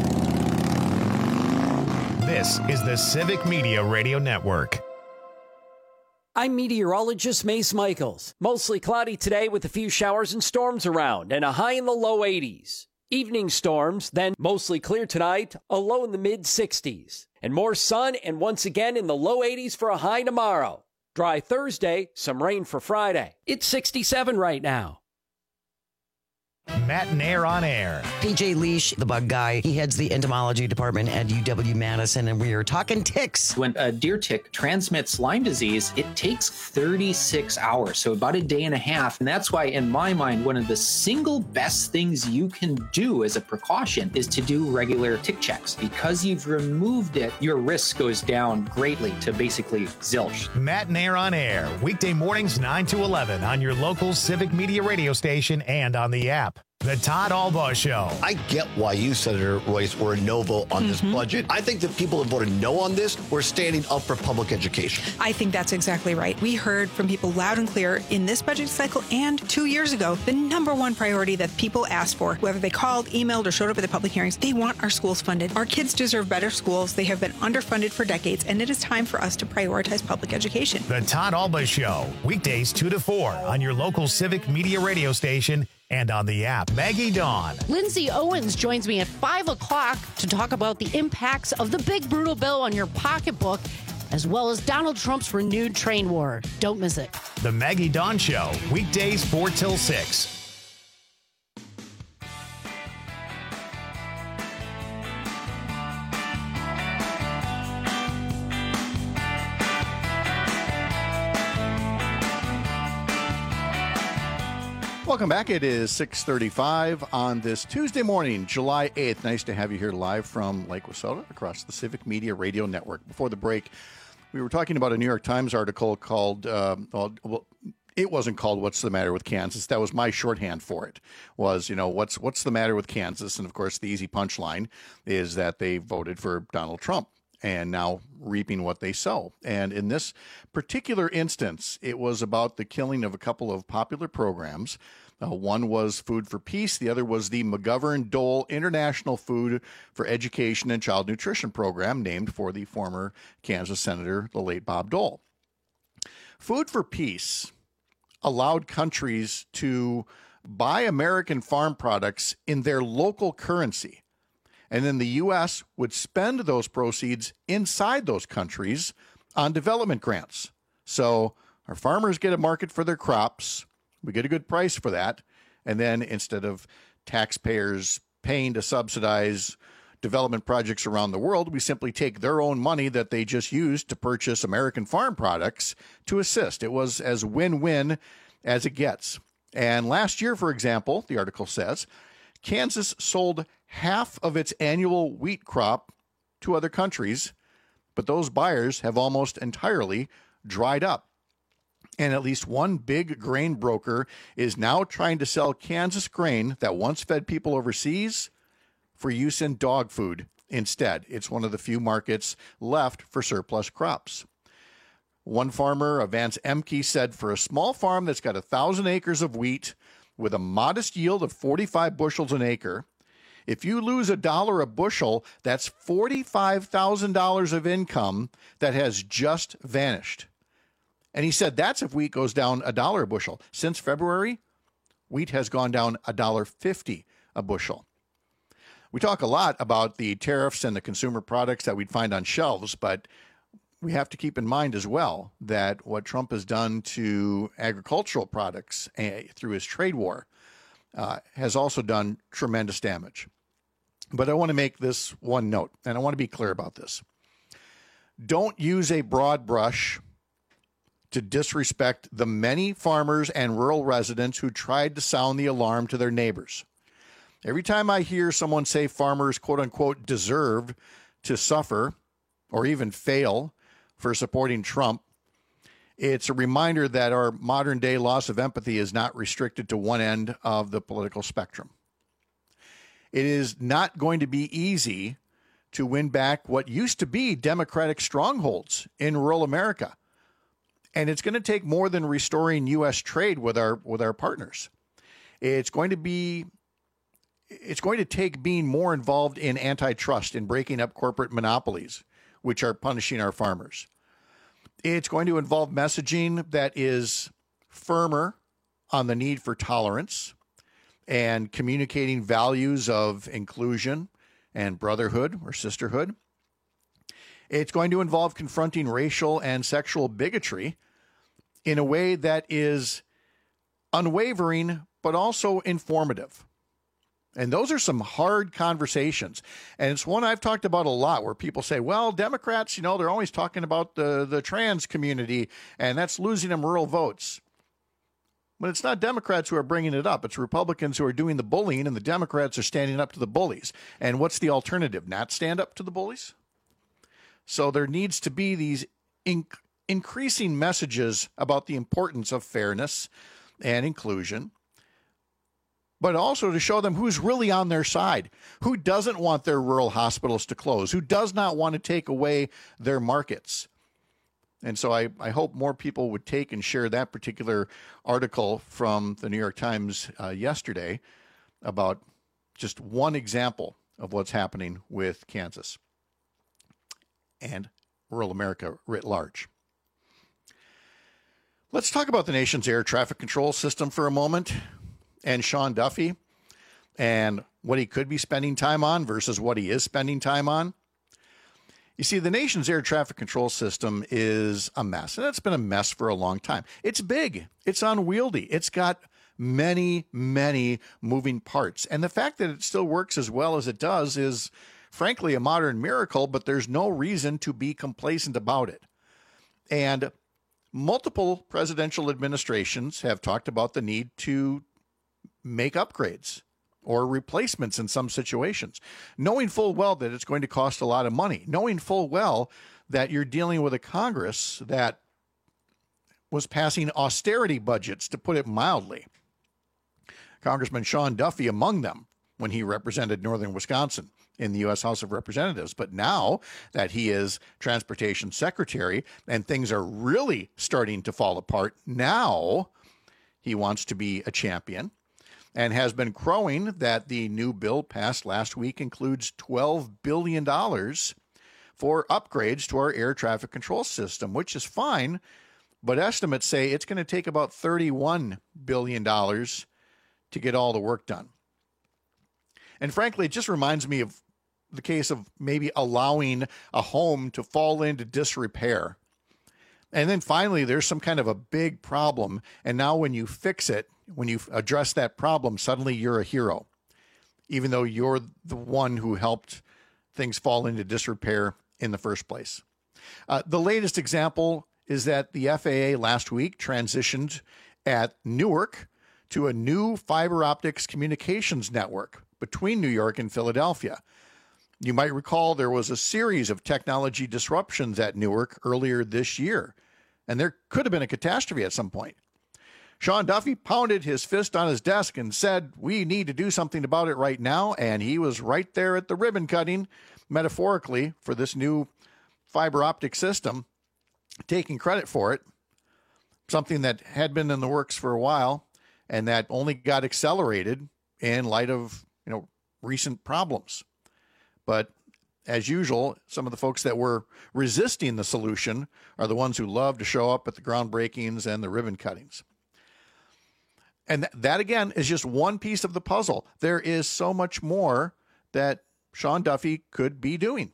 This is the Civic Media Radio Network. I'm meteorologist Mace Michaels. Mostly cloudy today with a few showers and storms around and a high in the low eighties. Evening storms, then mostly clear tonight, a low in the mid sixties. And more sun and once again in the low eighties for a high tomorrow. Dry Thursday, some rain for Friday. It's sixty-seven right now. Matt and Air on Air. P J Leash, the bug guy, he heads the entomology department at U W Madison, and we are talking ticks. When a deer tick transmits Lyme disease, it takes thirty-six hours, so about a day and a half. And that's why, in my mind, one of the single best things you can do as a precaution is to do regular tick checks. Because you've removed it, your risk goes down greatly to basically zilch. Matt and Air on Air, weekday mornings nine to eleven on your local Civic Media radio station and on the app. The Todd Albaugh Show. I get why you, Senator Royce, were a no vote on mm-hmm. this budget. I think the people who voted no on this were standing up for public education. I think that's exactly right. We heard from people loud and clear in this budget cycle and two years ago, the number one priority that people asked for, whether they called, emailed, or showed up at the public hearings, they want our schools funded. Our kids deserve better schools. They have been underfunded for decades, and it is time for us to prioritize public education. The Todd Albaugh Show, weekdays two to four on your local Civic Media radio station and on the app. Maggie Dawn. Lindsay Owens joins me at five o'clock to talk about the impacts of the big brutal bill on your pocketbook, as well as Donald Trump's renewed trade war. Don't miss it. The Maggie Dawn Show, weekdays four till six. Welcome back. It is six thirty-five on this Tuesday morning, July eighth. Nice to have you here live from Lake Wissota across the Civic Media Radio Network. Before the break, we were talking about a New York Times article called, uh, well, it wasn't called What's the Matter with Kansas. That was my shorthand for it, was, you know, what's what's the matter with Kansas? And, of course, the easy punchline is that they voted for Donald Trump and now reaping what they sow. And in this particular instance, it was about the killing of a couple of popular programs. Uh, one was Food for Peace. The other was the McGovern-Dole International Food for Education and Child Nutrition Program, named for the former Kansas Senator, the late Bob Dole. Food for Peace allowed countries to buy American farm products in their local currency. And then the U S would spend those proceeds inside those countries on development grants. So our farmers get a market for their crops. We get a good price for that. And then instead of taxpayers paying to subsidize development projects around the world, we simply take their own money that they just used to purchase American farm products to assist. It was as win-win as it gets. And last year, for example, the article says, Kansas sold half of its annual wheat crop to other countries, but those buyers have almost entirely dried up. And at least one big grain broker is now trying to sell Kansas grain that once fed people overseas for use in dog food instead. It's one of the few markets left for surplus crops. One farmer, Vance Emke, said for a small farm that's got a thousand acres of wheat with a modest yield of forty-five bushels an acre, if you lose a dollar a bushel, that's forty-five thousand dollars of income that has just vanished. And he said that's if wheat goes down a dollar a bushel. Since February, wheat has gone down a dollar fifty a bushel. We talk a lot about the tariffs and the consumer products that we'd find on shelves, but we have to keep in mind as well that what Trump has done to agricultural products uh, through his trade war uh, has also done tremendous damage. But I want to make this one note, and I want to be clear about this. Don't use a broad brush to disrespect the many farmers and rural residents who tried to sound the alarm to their neighbors. Every time I hear someone say farmers, quote unquote, deserve to suffer or even fail for supporting Trump, it's a reminder that our modern day loss of empathy is not restricted to one end of the political spectrum. It is not going to be easy to win back what used to be Democratic strongholds in rural America. And it's going to take more than restoring U S trade with our with our partners. It's going to be it's going to take being more involved in antitrust and breaking up corporate monopolies, which are punishing our farmers. It's going to involve messaging that is firmer on the need for tolerance and communicating values of inclusion and brotherhood or sisterhood. It's going to involve confronting racial and sexual bigotry in a way that is unwavering, but also informative. And those are some hard conversations. And it's one I've talked about a lot where people say, well, Democrats, you know, they're always talking about the, the trans community, and that's losing them rural votes. But it's not Democrats who are bringing it up. It's Republicans who are doing the bullying, and the Democrats are standing up to the bullies. And what's the alternative? Not stand up to the bullies? So there needs to be these in- increasing messages about the importance of fairness and inclusion, but also to show them who's really on their side, who doesn't want their rural hospitals to close, who does not want to take away their markets. And so I, I hope more people would take and share that particular article from the New York Times uh, yesterday about just one example of what's happening with Kansas and rural America writ large. Let's talk about the nation's air traffic control system for a moment, and Sean Duffy and what he could be spending time on versus what he is spending time on. You see, the nation's air traffic control system is a mess, and it's been a mess for a long time. It's big. It's unwieldy. It's got many, many moving parts. And the fact that it still works as well as it does is, frankly, a modern miracle, but there's no reason to be complacent about it. And multiple presidential administrations have talked about the need to make upgrades or replacements in some situations, knowing full well that it's going to cost a lot of money, knowing full well that you're dealing with a Congress that was passing austerity budgets, to put it mildly. Congressman Sean Duffy among them when he represented northern Wisconsin in the U S House of Representatives. But now that he is transportation secretary and things are really starting to fall apart, now he wants to be a champion, and has been crowing that the new bill passed last week includes twelve billion dollars for upgrades to our air traffic control system, which is fine, but estimates say it's going to take about thirty-one billion dollars to get all the work done. And frankly, it just reminds me of the case of maybe allowing a home to fall into disrepair. And then finally, there's some kind of a big problem. And now when you fix it, when you address that problem, suddenly you're a hero, even though you're the one who helped things fall into disrepair in the first place. Uh, the latest example is that the F A A last week transitioned at Newark to a new fiber optics communications network between New York and Philadelphia. You might recall there was a series of technology disruptions at Newark earlier this year, and there could have been a catastrophe at some point. Sean Duffy pounded his fist on his desk and said, we need to do something about it right now, and he was right there at the ribbon cutting, metaphorically, for this new fiber optic system, taking credit for it, something that had been in the works for a while, and that only got accelerated in light of, you know, recent problems. But as usual, some of the folks that were resisting the solution are the ones who love to show up at the groundbreakings and the ribbon cuttings. And th- that, again, is just one piece of the puzzle. There is so much more that Sean Duffy could be doing.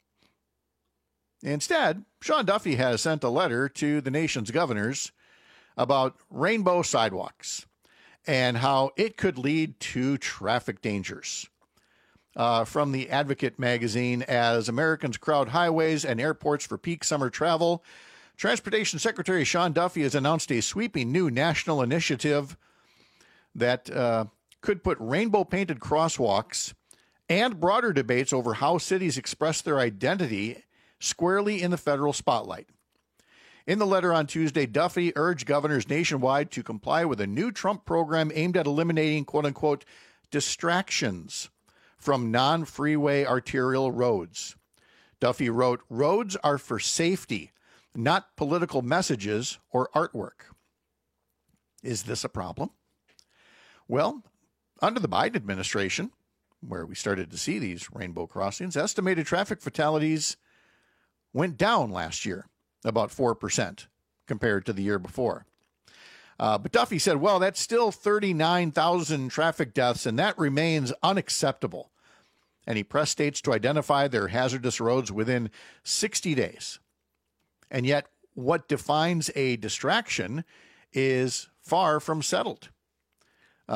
Instead, Sean Duffy has sent a letter to the nation's governors about rainbow sidewalks and how it could lead to traffic dangers. Uh, from the Advocate magazine, as Americans crowd highways and airports for peak summer travel, Transportation Secretary Sean Duffy has announced a sweeping new national initiative that uh, could put rainbow-painted crosswalks and broader debates over how cities express their identity squarely in the federal spotlight. In the letter on Tuesday, Duffy urged governors nationwide to comply with a new Trump program aimed at eliminating, quote-unquote, distractions from non-freeway arterial roads. Duffy wrote, roads are for safety, not political messages or artwork. Is this a problem? Well, under the Biden administration, where we started to see these rainbow crossings, estimated traffic fatalities went down last year, about four percent compared to the year before. Uh, but Duffy said, well, that's still thirty-nine thousand traffic deaths, and that remains unacceptable. And he pressed states to identify their hazardous roads within sixty days. And yet, what defines a distraction is far from settled. Uh,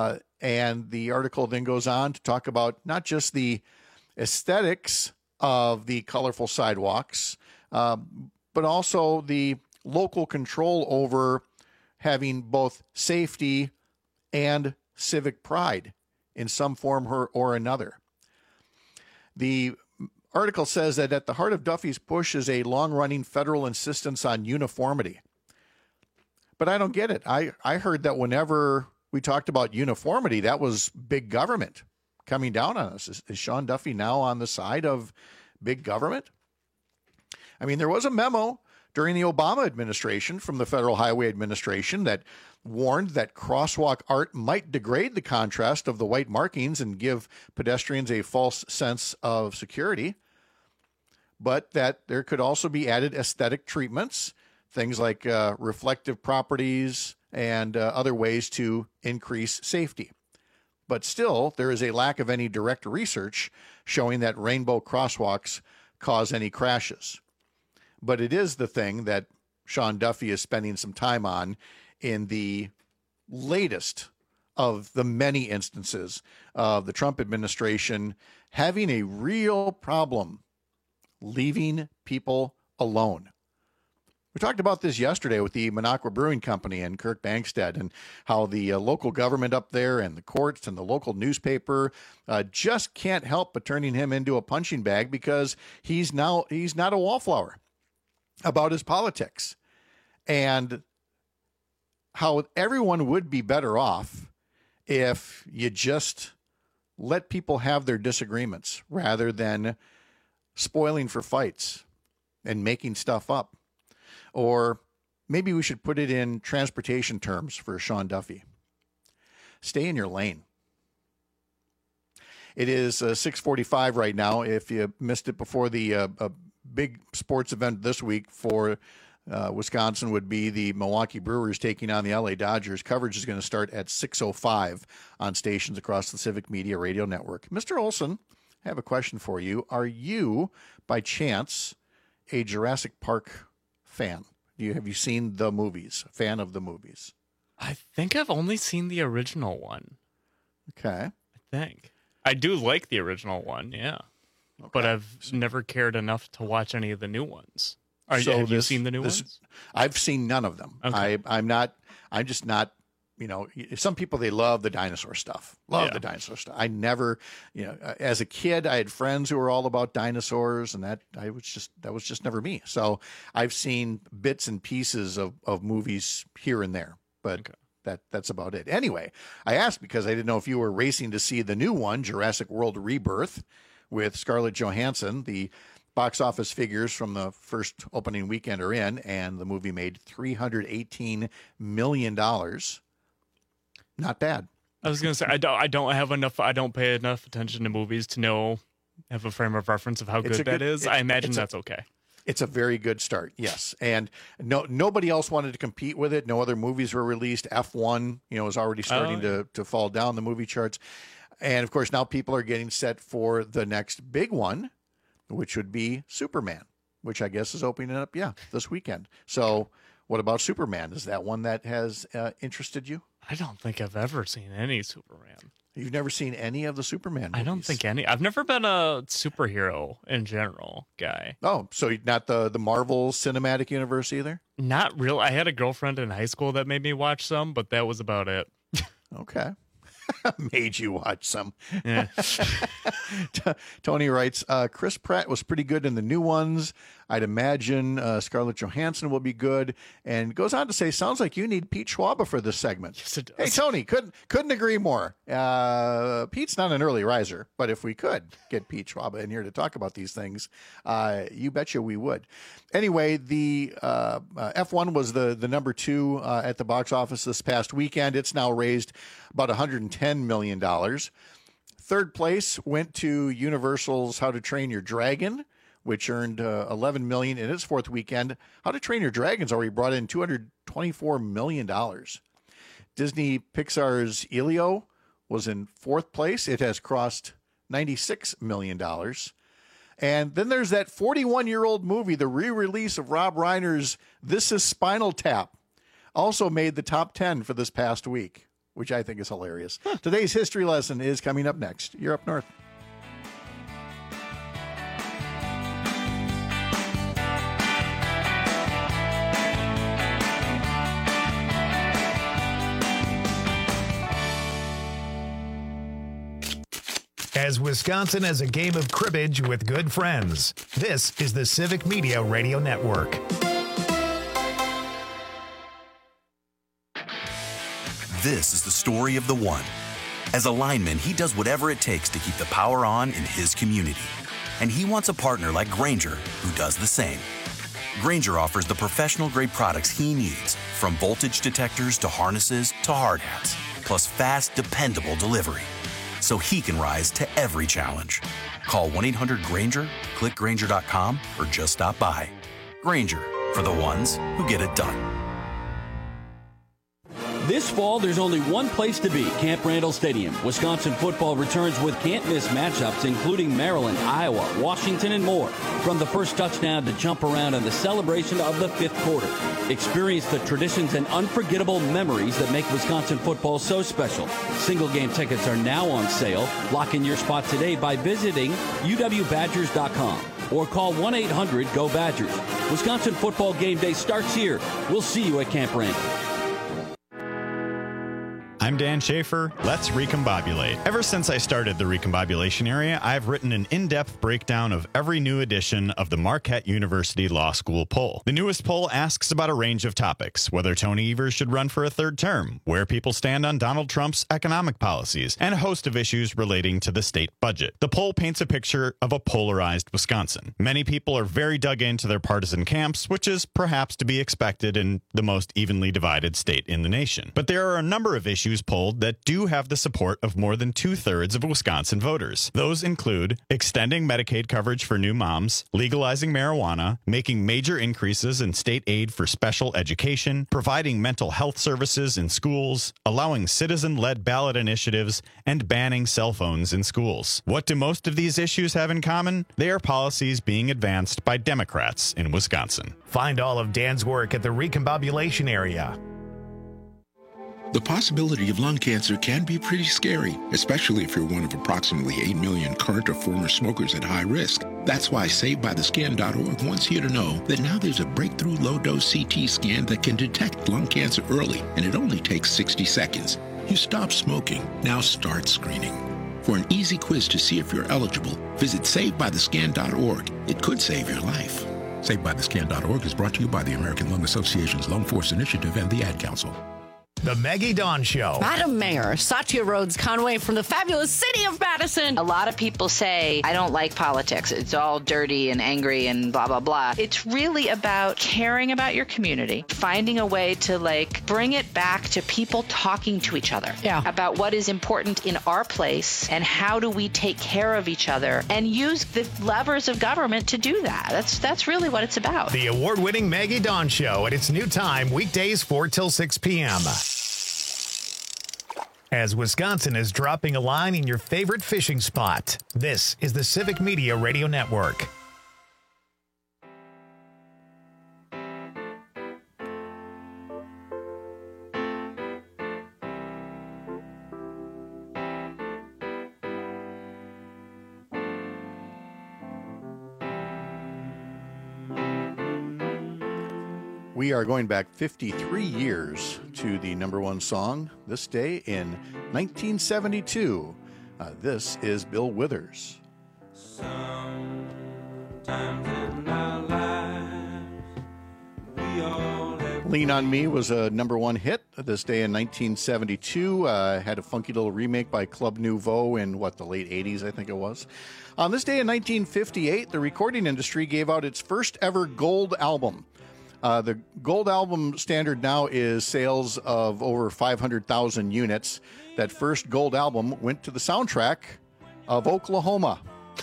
And the article then goes on to talk about not just the aesthetics of the colorful sidewalks, uh, but also the local control over having both safety and civic pride in some form or, or another. The article says that at the heart of Duffy's push is a long-running federal insistence on uniformity. But I don't get it. I, I heard that whenever we talked about uniformity, that was big government coming down on us. Is, is Sean Duffy now on the side of big government? I mean, there was a memo during the Obama administration from the Federal Highway Administration that warned that crosswalk art might degrade the contrast of the white markings and give pedestrians a false sense of security, but that there could also be added aesthetic treatments, things like uh, reflective properties and uh, other ways to increase safety. But still, there is a lack of any direct research showing that rainbow crosswalks cause any crashes. But it is the thing that Sean Duffy is spending some time on in the latest of the many instances of the Trump administration having a real problem leaving people alone. We talked about this yesterday with the Minocqua Brewing Company and Kirk Bangstead, and how the uh, local government up there and the courts and the local newspaper uh, just can't help but turning him into a punching bag because he's now he's not a wallflower about his politics, and how everyone would be better off if you just let people have their disagreements rather than spoiling for fights and making stuff up. Or maybe we should put it in transportation terms for Sean Duffy. Stay in your lane. It is uh, six forty-five right now. If you missed it before, the uh, uh, big sports event this week for uh, Wisconsin would be the Milwaukee Brewers taking on the L A Dodgers. Coverage is going to start at six oh five on stations across the Civic Media Radio Network. Mister Olson, I have a question for you. Are you, by chance, a Jurassic Park fan? Do you have you seen the movies? Fan of the movies? I think I've only seen the original one. Okay. I think. I do like the original one, yeah. Okay. But I've never cared enough to watch any of the new ones. Are so you, have this, you seen the new this, ones? I've seen none of them. Okay. I, I'm not, I'm just not, you know, some people, they love the dinosaur stuff. Love Yeah. the dinosaur stuff. I never, you know, as a kid, I had friends who were all about dinosaurs, and that I was just, that was just never me. So I've seen bits and pieces of, of movies here and there, but Okay. that that's about it. Anyway, I asked because I didn't know if you were racing to see the new one, Jurassic World Rebirth, with Scarlett Johansson. The box office figures from the first opening weekend are in, and the movie made three hundred eighteen million dollars. Not bad. I was gonna say I don't I don't have enough I don't pay enough attention to movies to know have a frame of reference of how It's good, a that good- is. it- I imagine it's a- that's okay. It's a very good start, yes. And no, nobody else wanted to compete with it. No other movies were released. F one, you know, is already starting Oh, yeah. to, to fall down the movie charts. And of course, now people are getting set for the next big one, which would be Superman, which I guess is opening up, yeah, this weekend. So what about Superman? Is that one that has uh, interested you? I don't think I've ever seen any Superman. You've never seen any of the Superman movies? I don't think any. I've never been a superhero in general guy. Oh, so not the, the Marvel Cinematic Universe either? Not real. I had a girlfriend in high school that made me watch some, but that was about it. Okay. Made you watch some. Yeah. Tony writes, uh, Chris Pratt was pretty good in the new ones. I'd imagine uh, Scarlett Johansson will be good. And goes on to say, sounds like you need Pete Schwaba for this segment. Yes, it does. Hey, Tony, couldn't couldn't agree more. Uh, Pete's not an early riser, but if we could get Pete Schwaba in here to talk about these things, uh, you betcha we would. Anyway, the uh, uh, F one was the, the number two uh, at the box office this past weekend. It's now raised about one hundred ten million dollars. Third place went to Universal's How to Train Your Dragon, which earned uh, eleven million dollars in its fourth weekend. How to Train Your Dragon's already brought in two hundred twenty-four million dollars. Disney Pixar's Elio was in fourth place. It has crossed ninety-six million dollars. And then there's that forty-one-year-old movie, the re-release of Rob Reiner's This Is Spinal Tap, also made the top ten for this past week. which I think is hilarious. Today's history lesson is coming up next. You're Up North. As Wisconsin has a game of cribbage with good friends. This is the Civic Media Radio Network. This is the story of the one. As a lineman, he does whatever it takes to keep the power on in his community. And he wants a partner like Grainger who does the same. Grainger offers the professional-grade products he needs, from voltage detectors to harnesses to hard hats, plus fast, dependable delivery, so he can rise to every challenge. Call one eight hundred Grainger, click Grainger dot com, or just stop by. Grainger, for the ones who get it done. This fall, there's only one place to be, Camp Randall Stadium. Wisconsin football returns with can't-miss matchups, including Maryland, Iowa, Washington, and more. From the first touchdown to jump around and the celebration of the fifth quarter. Experience the traditions and unforgettable memories that make Wisconsin football so special. Single-game tickets are now on sale. Lock in your spot today by visiting U W Badgers dot com or call one eight hundred Go Badgers. Wisconsin football game day starts here. We'll see you at Camp Randall. I'm Dan Schaefer. Let's recombobulate. Ever since I started the recombobulation area, I've written an in-depth breakdown of every new edition of the Marquette University Law School poll. The newest poll asks about a range of topics: whether Tony Evers should run for a third term, where people stand on Donald Trump's economic policies, and a host of issues relating to the state budget. The poll paints a picture of a polarized Wisconsin. Many people are very dug into their partisan camps, which is perhaps to be expected in the most evenly divided state in the nation. But there are a number of issues polled that do have the support of more than two-thirds of Wisconsin voters. Those include extending Medicaid coverage for new moms, legalizing marijuana, making major increases in state aid for special education, providing mental health services in schools, allowing citizen-led ballot initiatives, and banning cell phones in schools. What do most of these issues have in common? They are policies being advanced by Democrats in Wisconsin. Find all of Dan's work at the recombobulation area. The possibility of lung cancer can be pretty scary, especially if you're one of approximately eight million current or former smokers at high risk. That's why Saved By The Scan dot org wants you to know that now there's a breakthrough low-dose C T scan that can detect lung cancer early, and it only takes sixty seconds. You stop smoking, now start screening. For an easy quiz to see if you're eligible, visit Saved By The Scan dot org. It could save your life. Saved By The Scan dot org is brought to you by the American Lung Association's Lung Force Initiative and the Ad Council. The Maggie Dawn Show. Madam Mayor, Satya Rhodes Conway from the fabulous city of Madison. A lot of people say, I don't like politics. It's all dirty and angry and blah, blah, blah. It's really about caring about your community, finding a way to like bring it back to people talking to each other yeah. about what is important in our place and how do we take care of each other and use the levers of government to do that. That's, that's really what it's about. The award-winning Maggie Dawn Show at its new time, weekdays four till six p.m. As Wisconsin is dropping a line in your favorite fishing spot, this is the Civic Media Radio Network. We are going back fifty-three years to the number one song this day in nineteen seventy-two. Uh, this is Bill Withers. Sometimes in our lives, we all have Lean on Me was a number one hit this day in nineteen seventy-two. Uh, had a funky little remake by Club Nouveau in, what, the late eighties, I think it was. On this day in nineteen fifty-eight, the recording industry gave out its first ever gold album. Uh, the gold album standard now is sales of over five hundred thousand units. That first gold album went to the soundtrack of Oklahoma.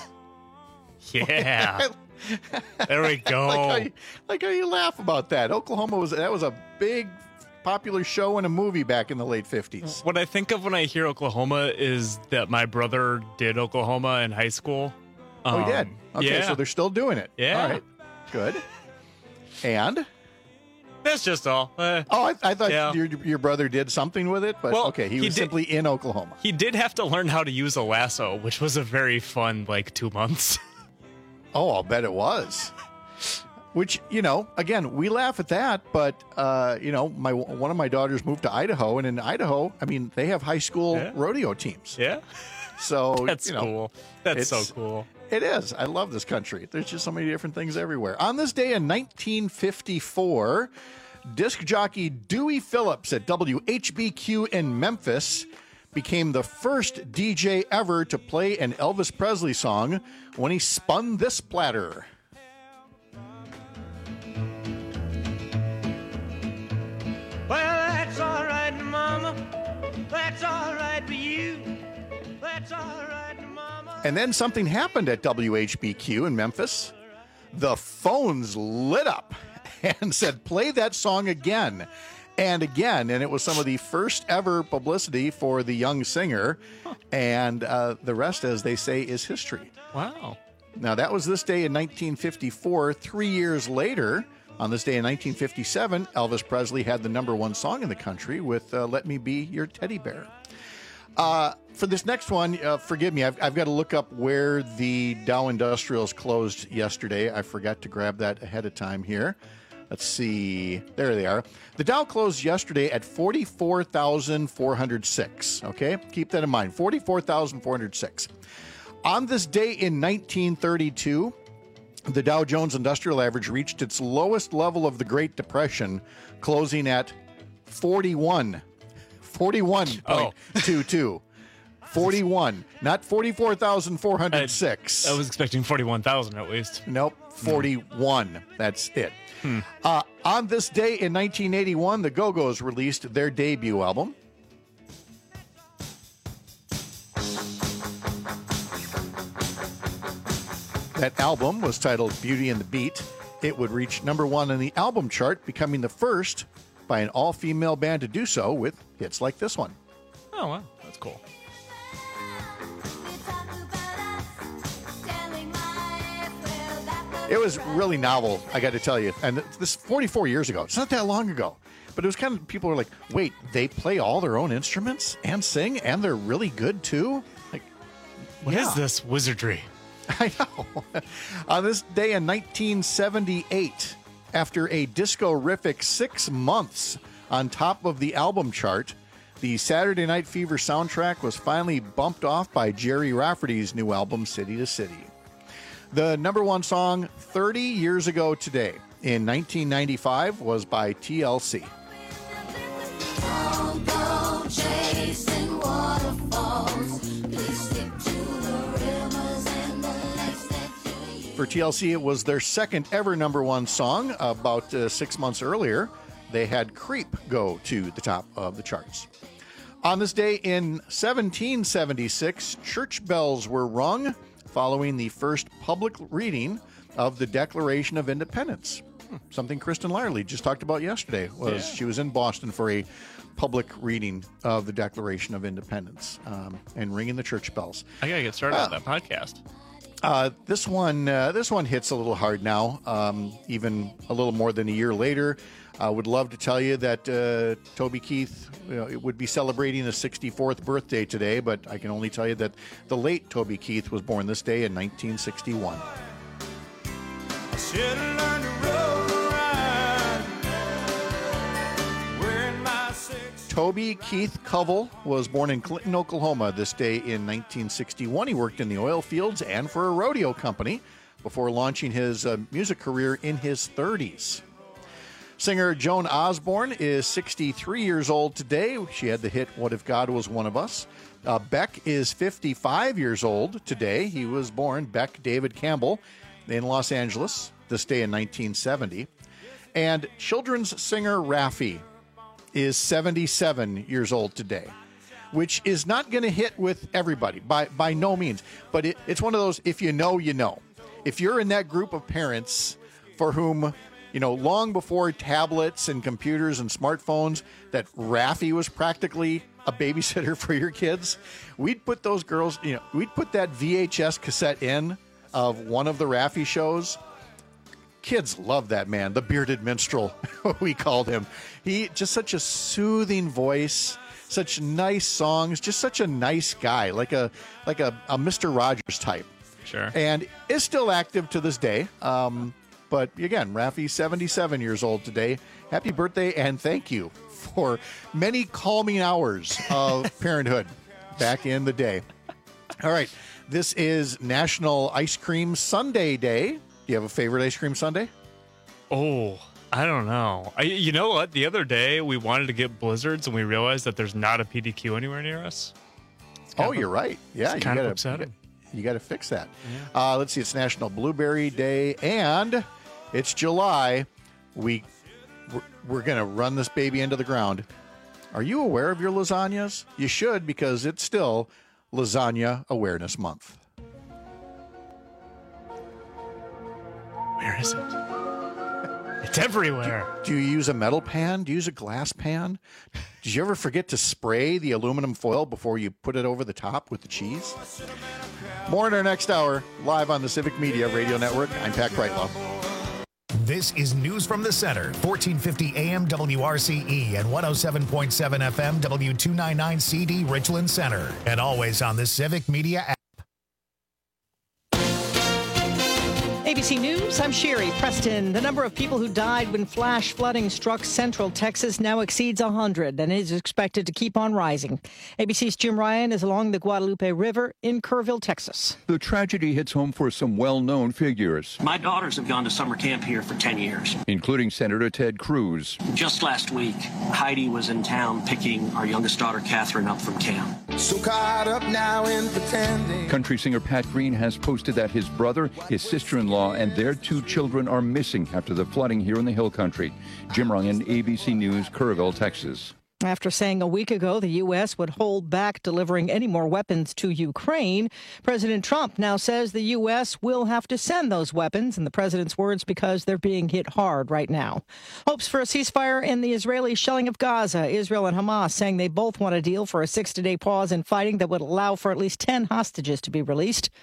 Yeah. There we go. like, how you, like how you laugh about that. Oklahoma was that was a big popular show and a movie back in the late fifties. What I think of when I hear Oklahoma is that my brother did Oklahoma in high school. Oh, Um, he did? Okay, yeah. so they're still doing it. Yeah. All right. Good. And That's just all. Uh, oh, I, I thought yeah. your your brother did something with it, but well, okay, he, he was did, simply in Oklahoma. He did have to learn how to use a lasso, which was a very fun, like, two months. Oh, I'll bet it was. Which, you know, again, we laugh at that, but, uh, you know, my one of my daughters moved to Idaho, and in Idaho, I mean, they have high school yeah. rodeo teams. Yeah. So, that's you know, cool. That's so cool. It is. I love this country. There's just so many different things everywhere. On this day in nineteen fifty-four, disc jockey Dewey Phillips at W H B Q in Memphis became the first D J ever to play an Elvis Presley song when he spun this platter. Well, that's all right, Mama. That's all right for you. That's all right, Mama. And then something happened at W H B Q in Memphis. The phones lit up and said, play that song again and again. And it was some of the first ever publicity for the young singer. Huh. And uh, the rest, as they say, is history. Wow. Now, that was this day in nineteen fifty-four. Three years later, on this day in nineteen fifty-seven, Elvis Presley had the number one song in the country with uh, Let Me Be Your Teddy Bear. Uh, for this next one, uh, forgive me, I've, I've got to look up where the Dow Industrials closed yesterday. I forgot to grab that ahead of time here. Let's see. There they are. The Dow closed yesterday at forty-four thousand four hundred six. Okay? Keep that in mind. forty-four thousand four hundred six. On this day in nineteen thirty-two, the Dow Jones Industrial Average reached its lowest level of the Great Depression, closing at forty-one. forty-one point two two. forty-one, not forty-four thousand four hundred six. I, I was expecting forty-one thousand at least. Nope, forty-one. Hmm. That's it. Hmm. Uh, on this day in nineteen eighty-one, the Go-Go's released their debut album. That album was titled Beauty and the Beat. It would reach number one on the album chart, becoming the first by an all-female band to do so with hits like this one. Oh, wow. That's cool. It was really novel, I got to tell you. And this forty-four years ago. It's not that long ago. But it was kind of, people were like, wait, they play all their own instruments and sing, and they're really good too? Like, what yeah. is this wizardry? I know. On this day in nineteen seventy-eight, after a disco-rific six months on top of the album chart, the Saturday Night Fever soundtrack was finally bumped off by Jerry Rafferty's new album, City to City. The number one song thirty years ago today, in nineteen ninety-five, was by T L C. Don't go chasing waterfalls. Please stick to the rivers and the lakes that you use. For T L C, it was their second ever number one song. About uh, six months earlier, they had Creep go to the top of the charts. On this day in seventeen seventy-six, church bells were rung following the first public reading of the Declaration of Independence. Hmm. Something Kristen Lyerly just talked about yesterday. Was yeah. She was in Boston for a public reading of the Declaration of Independence um, and ringing the church bells. I gotta get started uh, on that podcast. Uh, this one, uh, this one hits a little hard now. Um, even a little more than a year later, I would love to tell you that uh, Toby Keith you know, would be celebrating his sixty-fourth birthday today, but I can only tell you that the late Toby Keith was born this day in nineteen sixty-one. I should have learned to roll ride. Wearing my six. Toby Keith Covell was born in Clinton, Oklahoma this day in nineteen sixty-one. He worked in the oil fields and for a rodeo company before launching his uh, music career in his thirties. Singer Joan Osborne is sixty-three years old today. She had the hit What If God Was One of Us. Uh, Beck is fifty-five years old today. He was born Beck David Campbell in Los Angeles this day in nineteen seventy. And children's singer Raffi is seventy-seven years old today, which is not going to hit with everybody, by, by no means. But it, it's one of those, if you know, you know. If you're in that group of parents for whom, you know, long before tablets and computers and smartphones, that Raffi was practically a babysitter for your kids, we'd put those girls, you know, we'd put that V H S cassette in of one of the Raffi shows. kids love that man, the bearded minstrel, we called him. He just such a soothing voice, such nice songs, just such a nice guy, like a like a, a Mister Rogers type. Sure. And is still active to this day. Um, but again, Rafi's seventy-seven years old today. Happy birthday and thank you for many calming hours of parenthood back in the day. All right. This is National Ice Cream Sundae Day. Do you have a favorite ice cream sundae? Oh, I don't know. I, you know what? The other day we wanted to get Blizzards and we realized that there's not a P D Q anywhere near us. Oh, you're right. Yeah, it's you kind gotta, of upsetting. You got to fix that. Yeah. Uh, let's see. It's National Blueberry Day, and it's July. We we're, we're going to run this baby into the ground. Are you aware of your lasagnas? You should, because it's still Lasagna Awareness Month. Where is it? It's everywhere. Do, do you use a metal pan? Do you use a glass pan? Did you ever forget to spray the aluminum foil before you put it over the top with the cheese? More in our next hour, live on the Civic Media Radio Network. I'm Pat Kreitlow. This is News from the Center, fourteen fifty A M W R C E and one oh seven point seven F M W two ninety-nine C D Richland Center, and always on the Civic Media app. A B C News, I'm Sherry Preston. The number of people who died when flash flooding struck central Texas now exceeds one hundred and is expected to keep on rising. A B C's Jim Ryan is along the Guadalupe River in Kerrville, Texas. The tragedy hits home for some well-known figures. My daughters have gone to summer camp here for ten years. Including Senator Ted Cruz. Just last week, Heidi was in town picking our youngest daughter, Catherine, up from camp. So caught up now in pretending. Country singer Pat Green has posted that his brother, his sister-in-law, and their two children are missing after the flooding here in the Hill Country. Jim Ryan, A B C News, Kerrville, Texas. After saying a week ago the U S would hold back delivering any more weapons to Ukraine, President Trump now says the U S will have to send those weapons, in the president's words, because they're being hit hard right now. Hopes for a ceasefire in the Israeli shelling of Gaza. Israel and Hamas saying they both want a deal for a sixty-day pause in fighting that would allow for at least ten hostages to be released.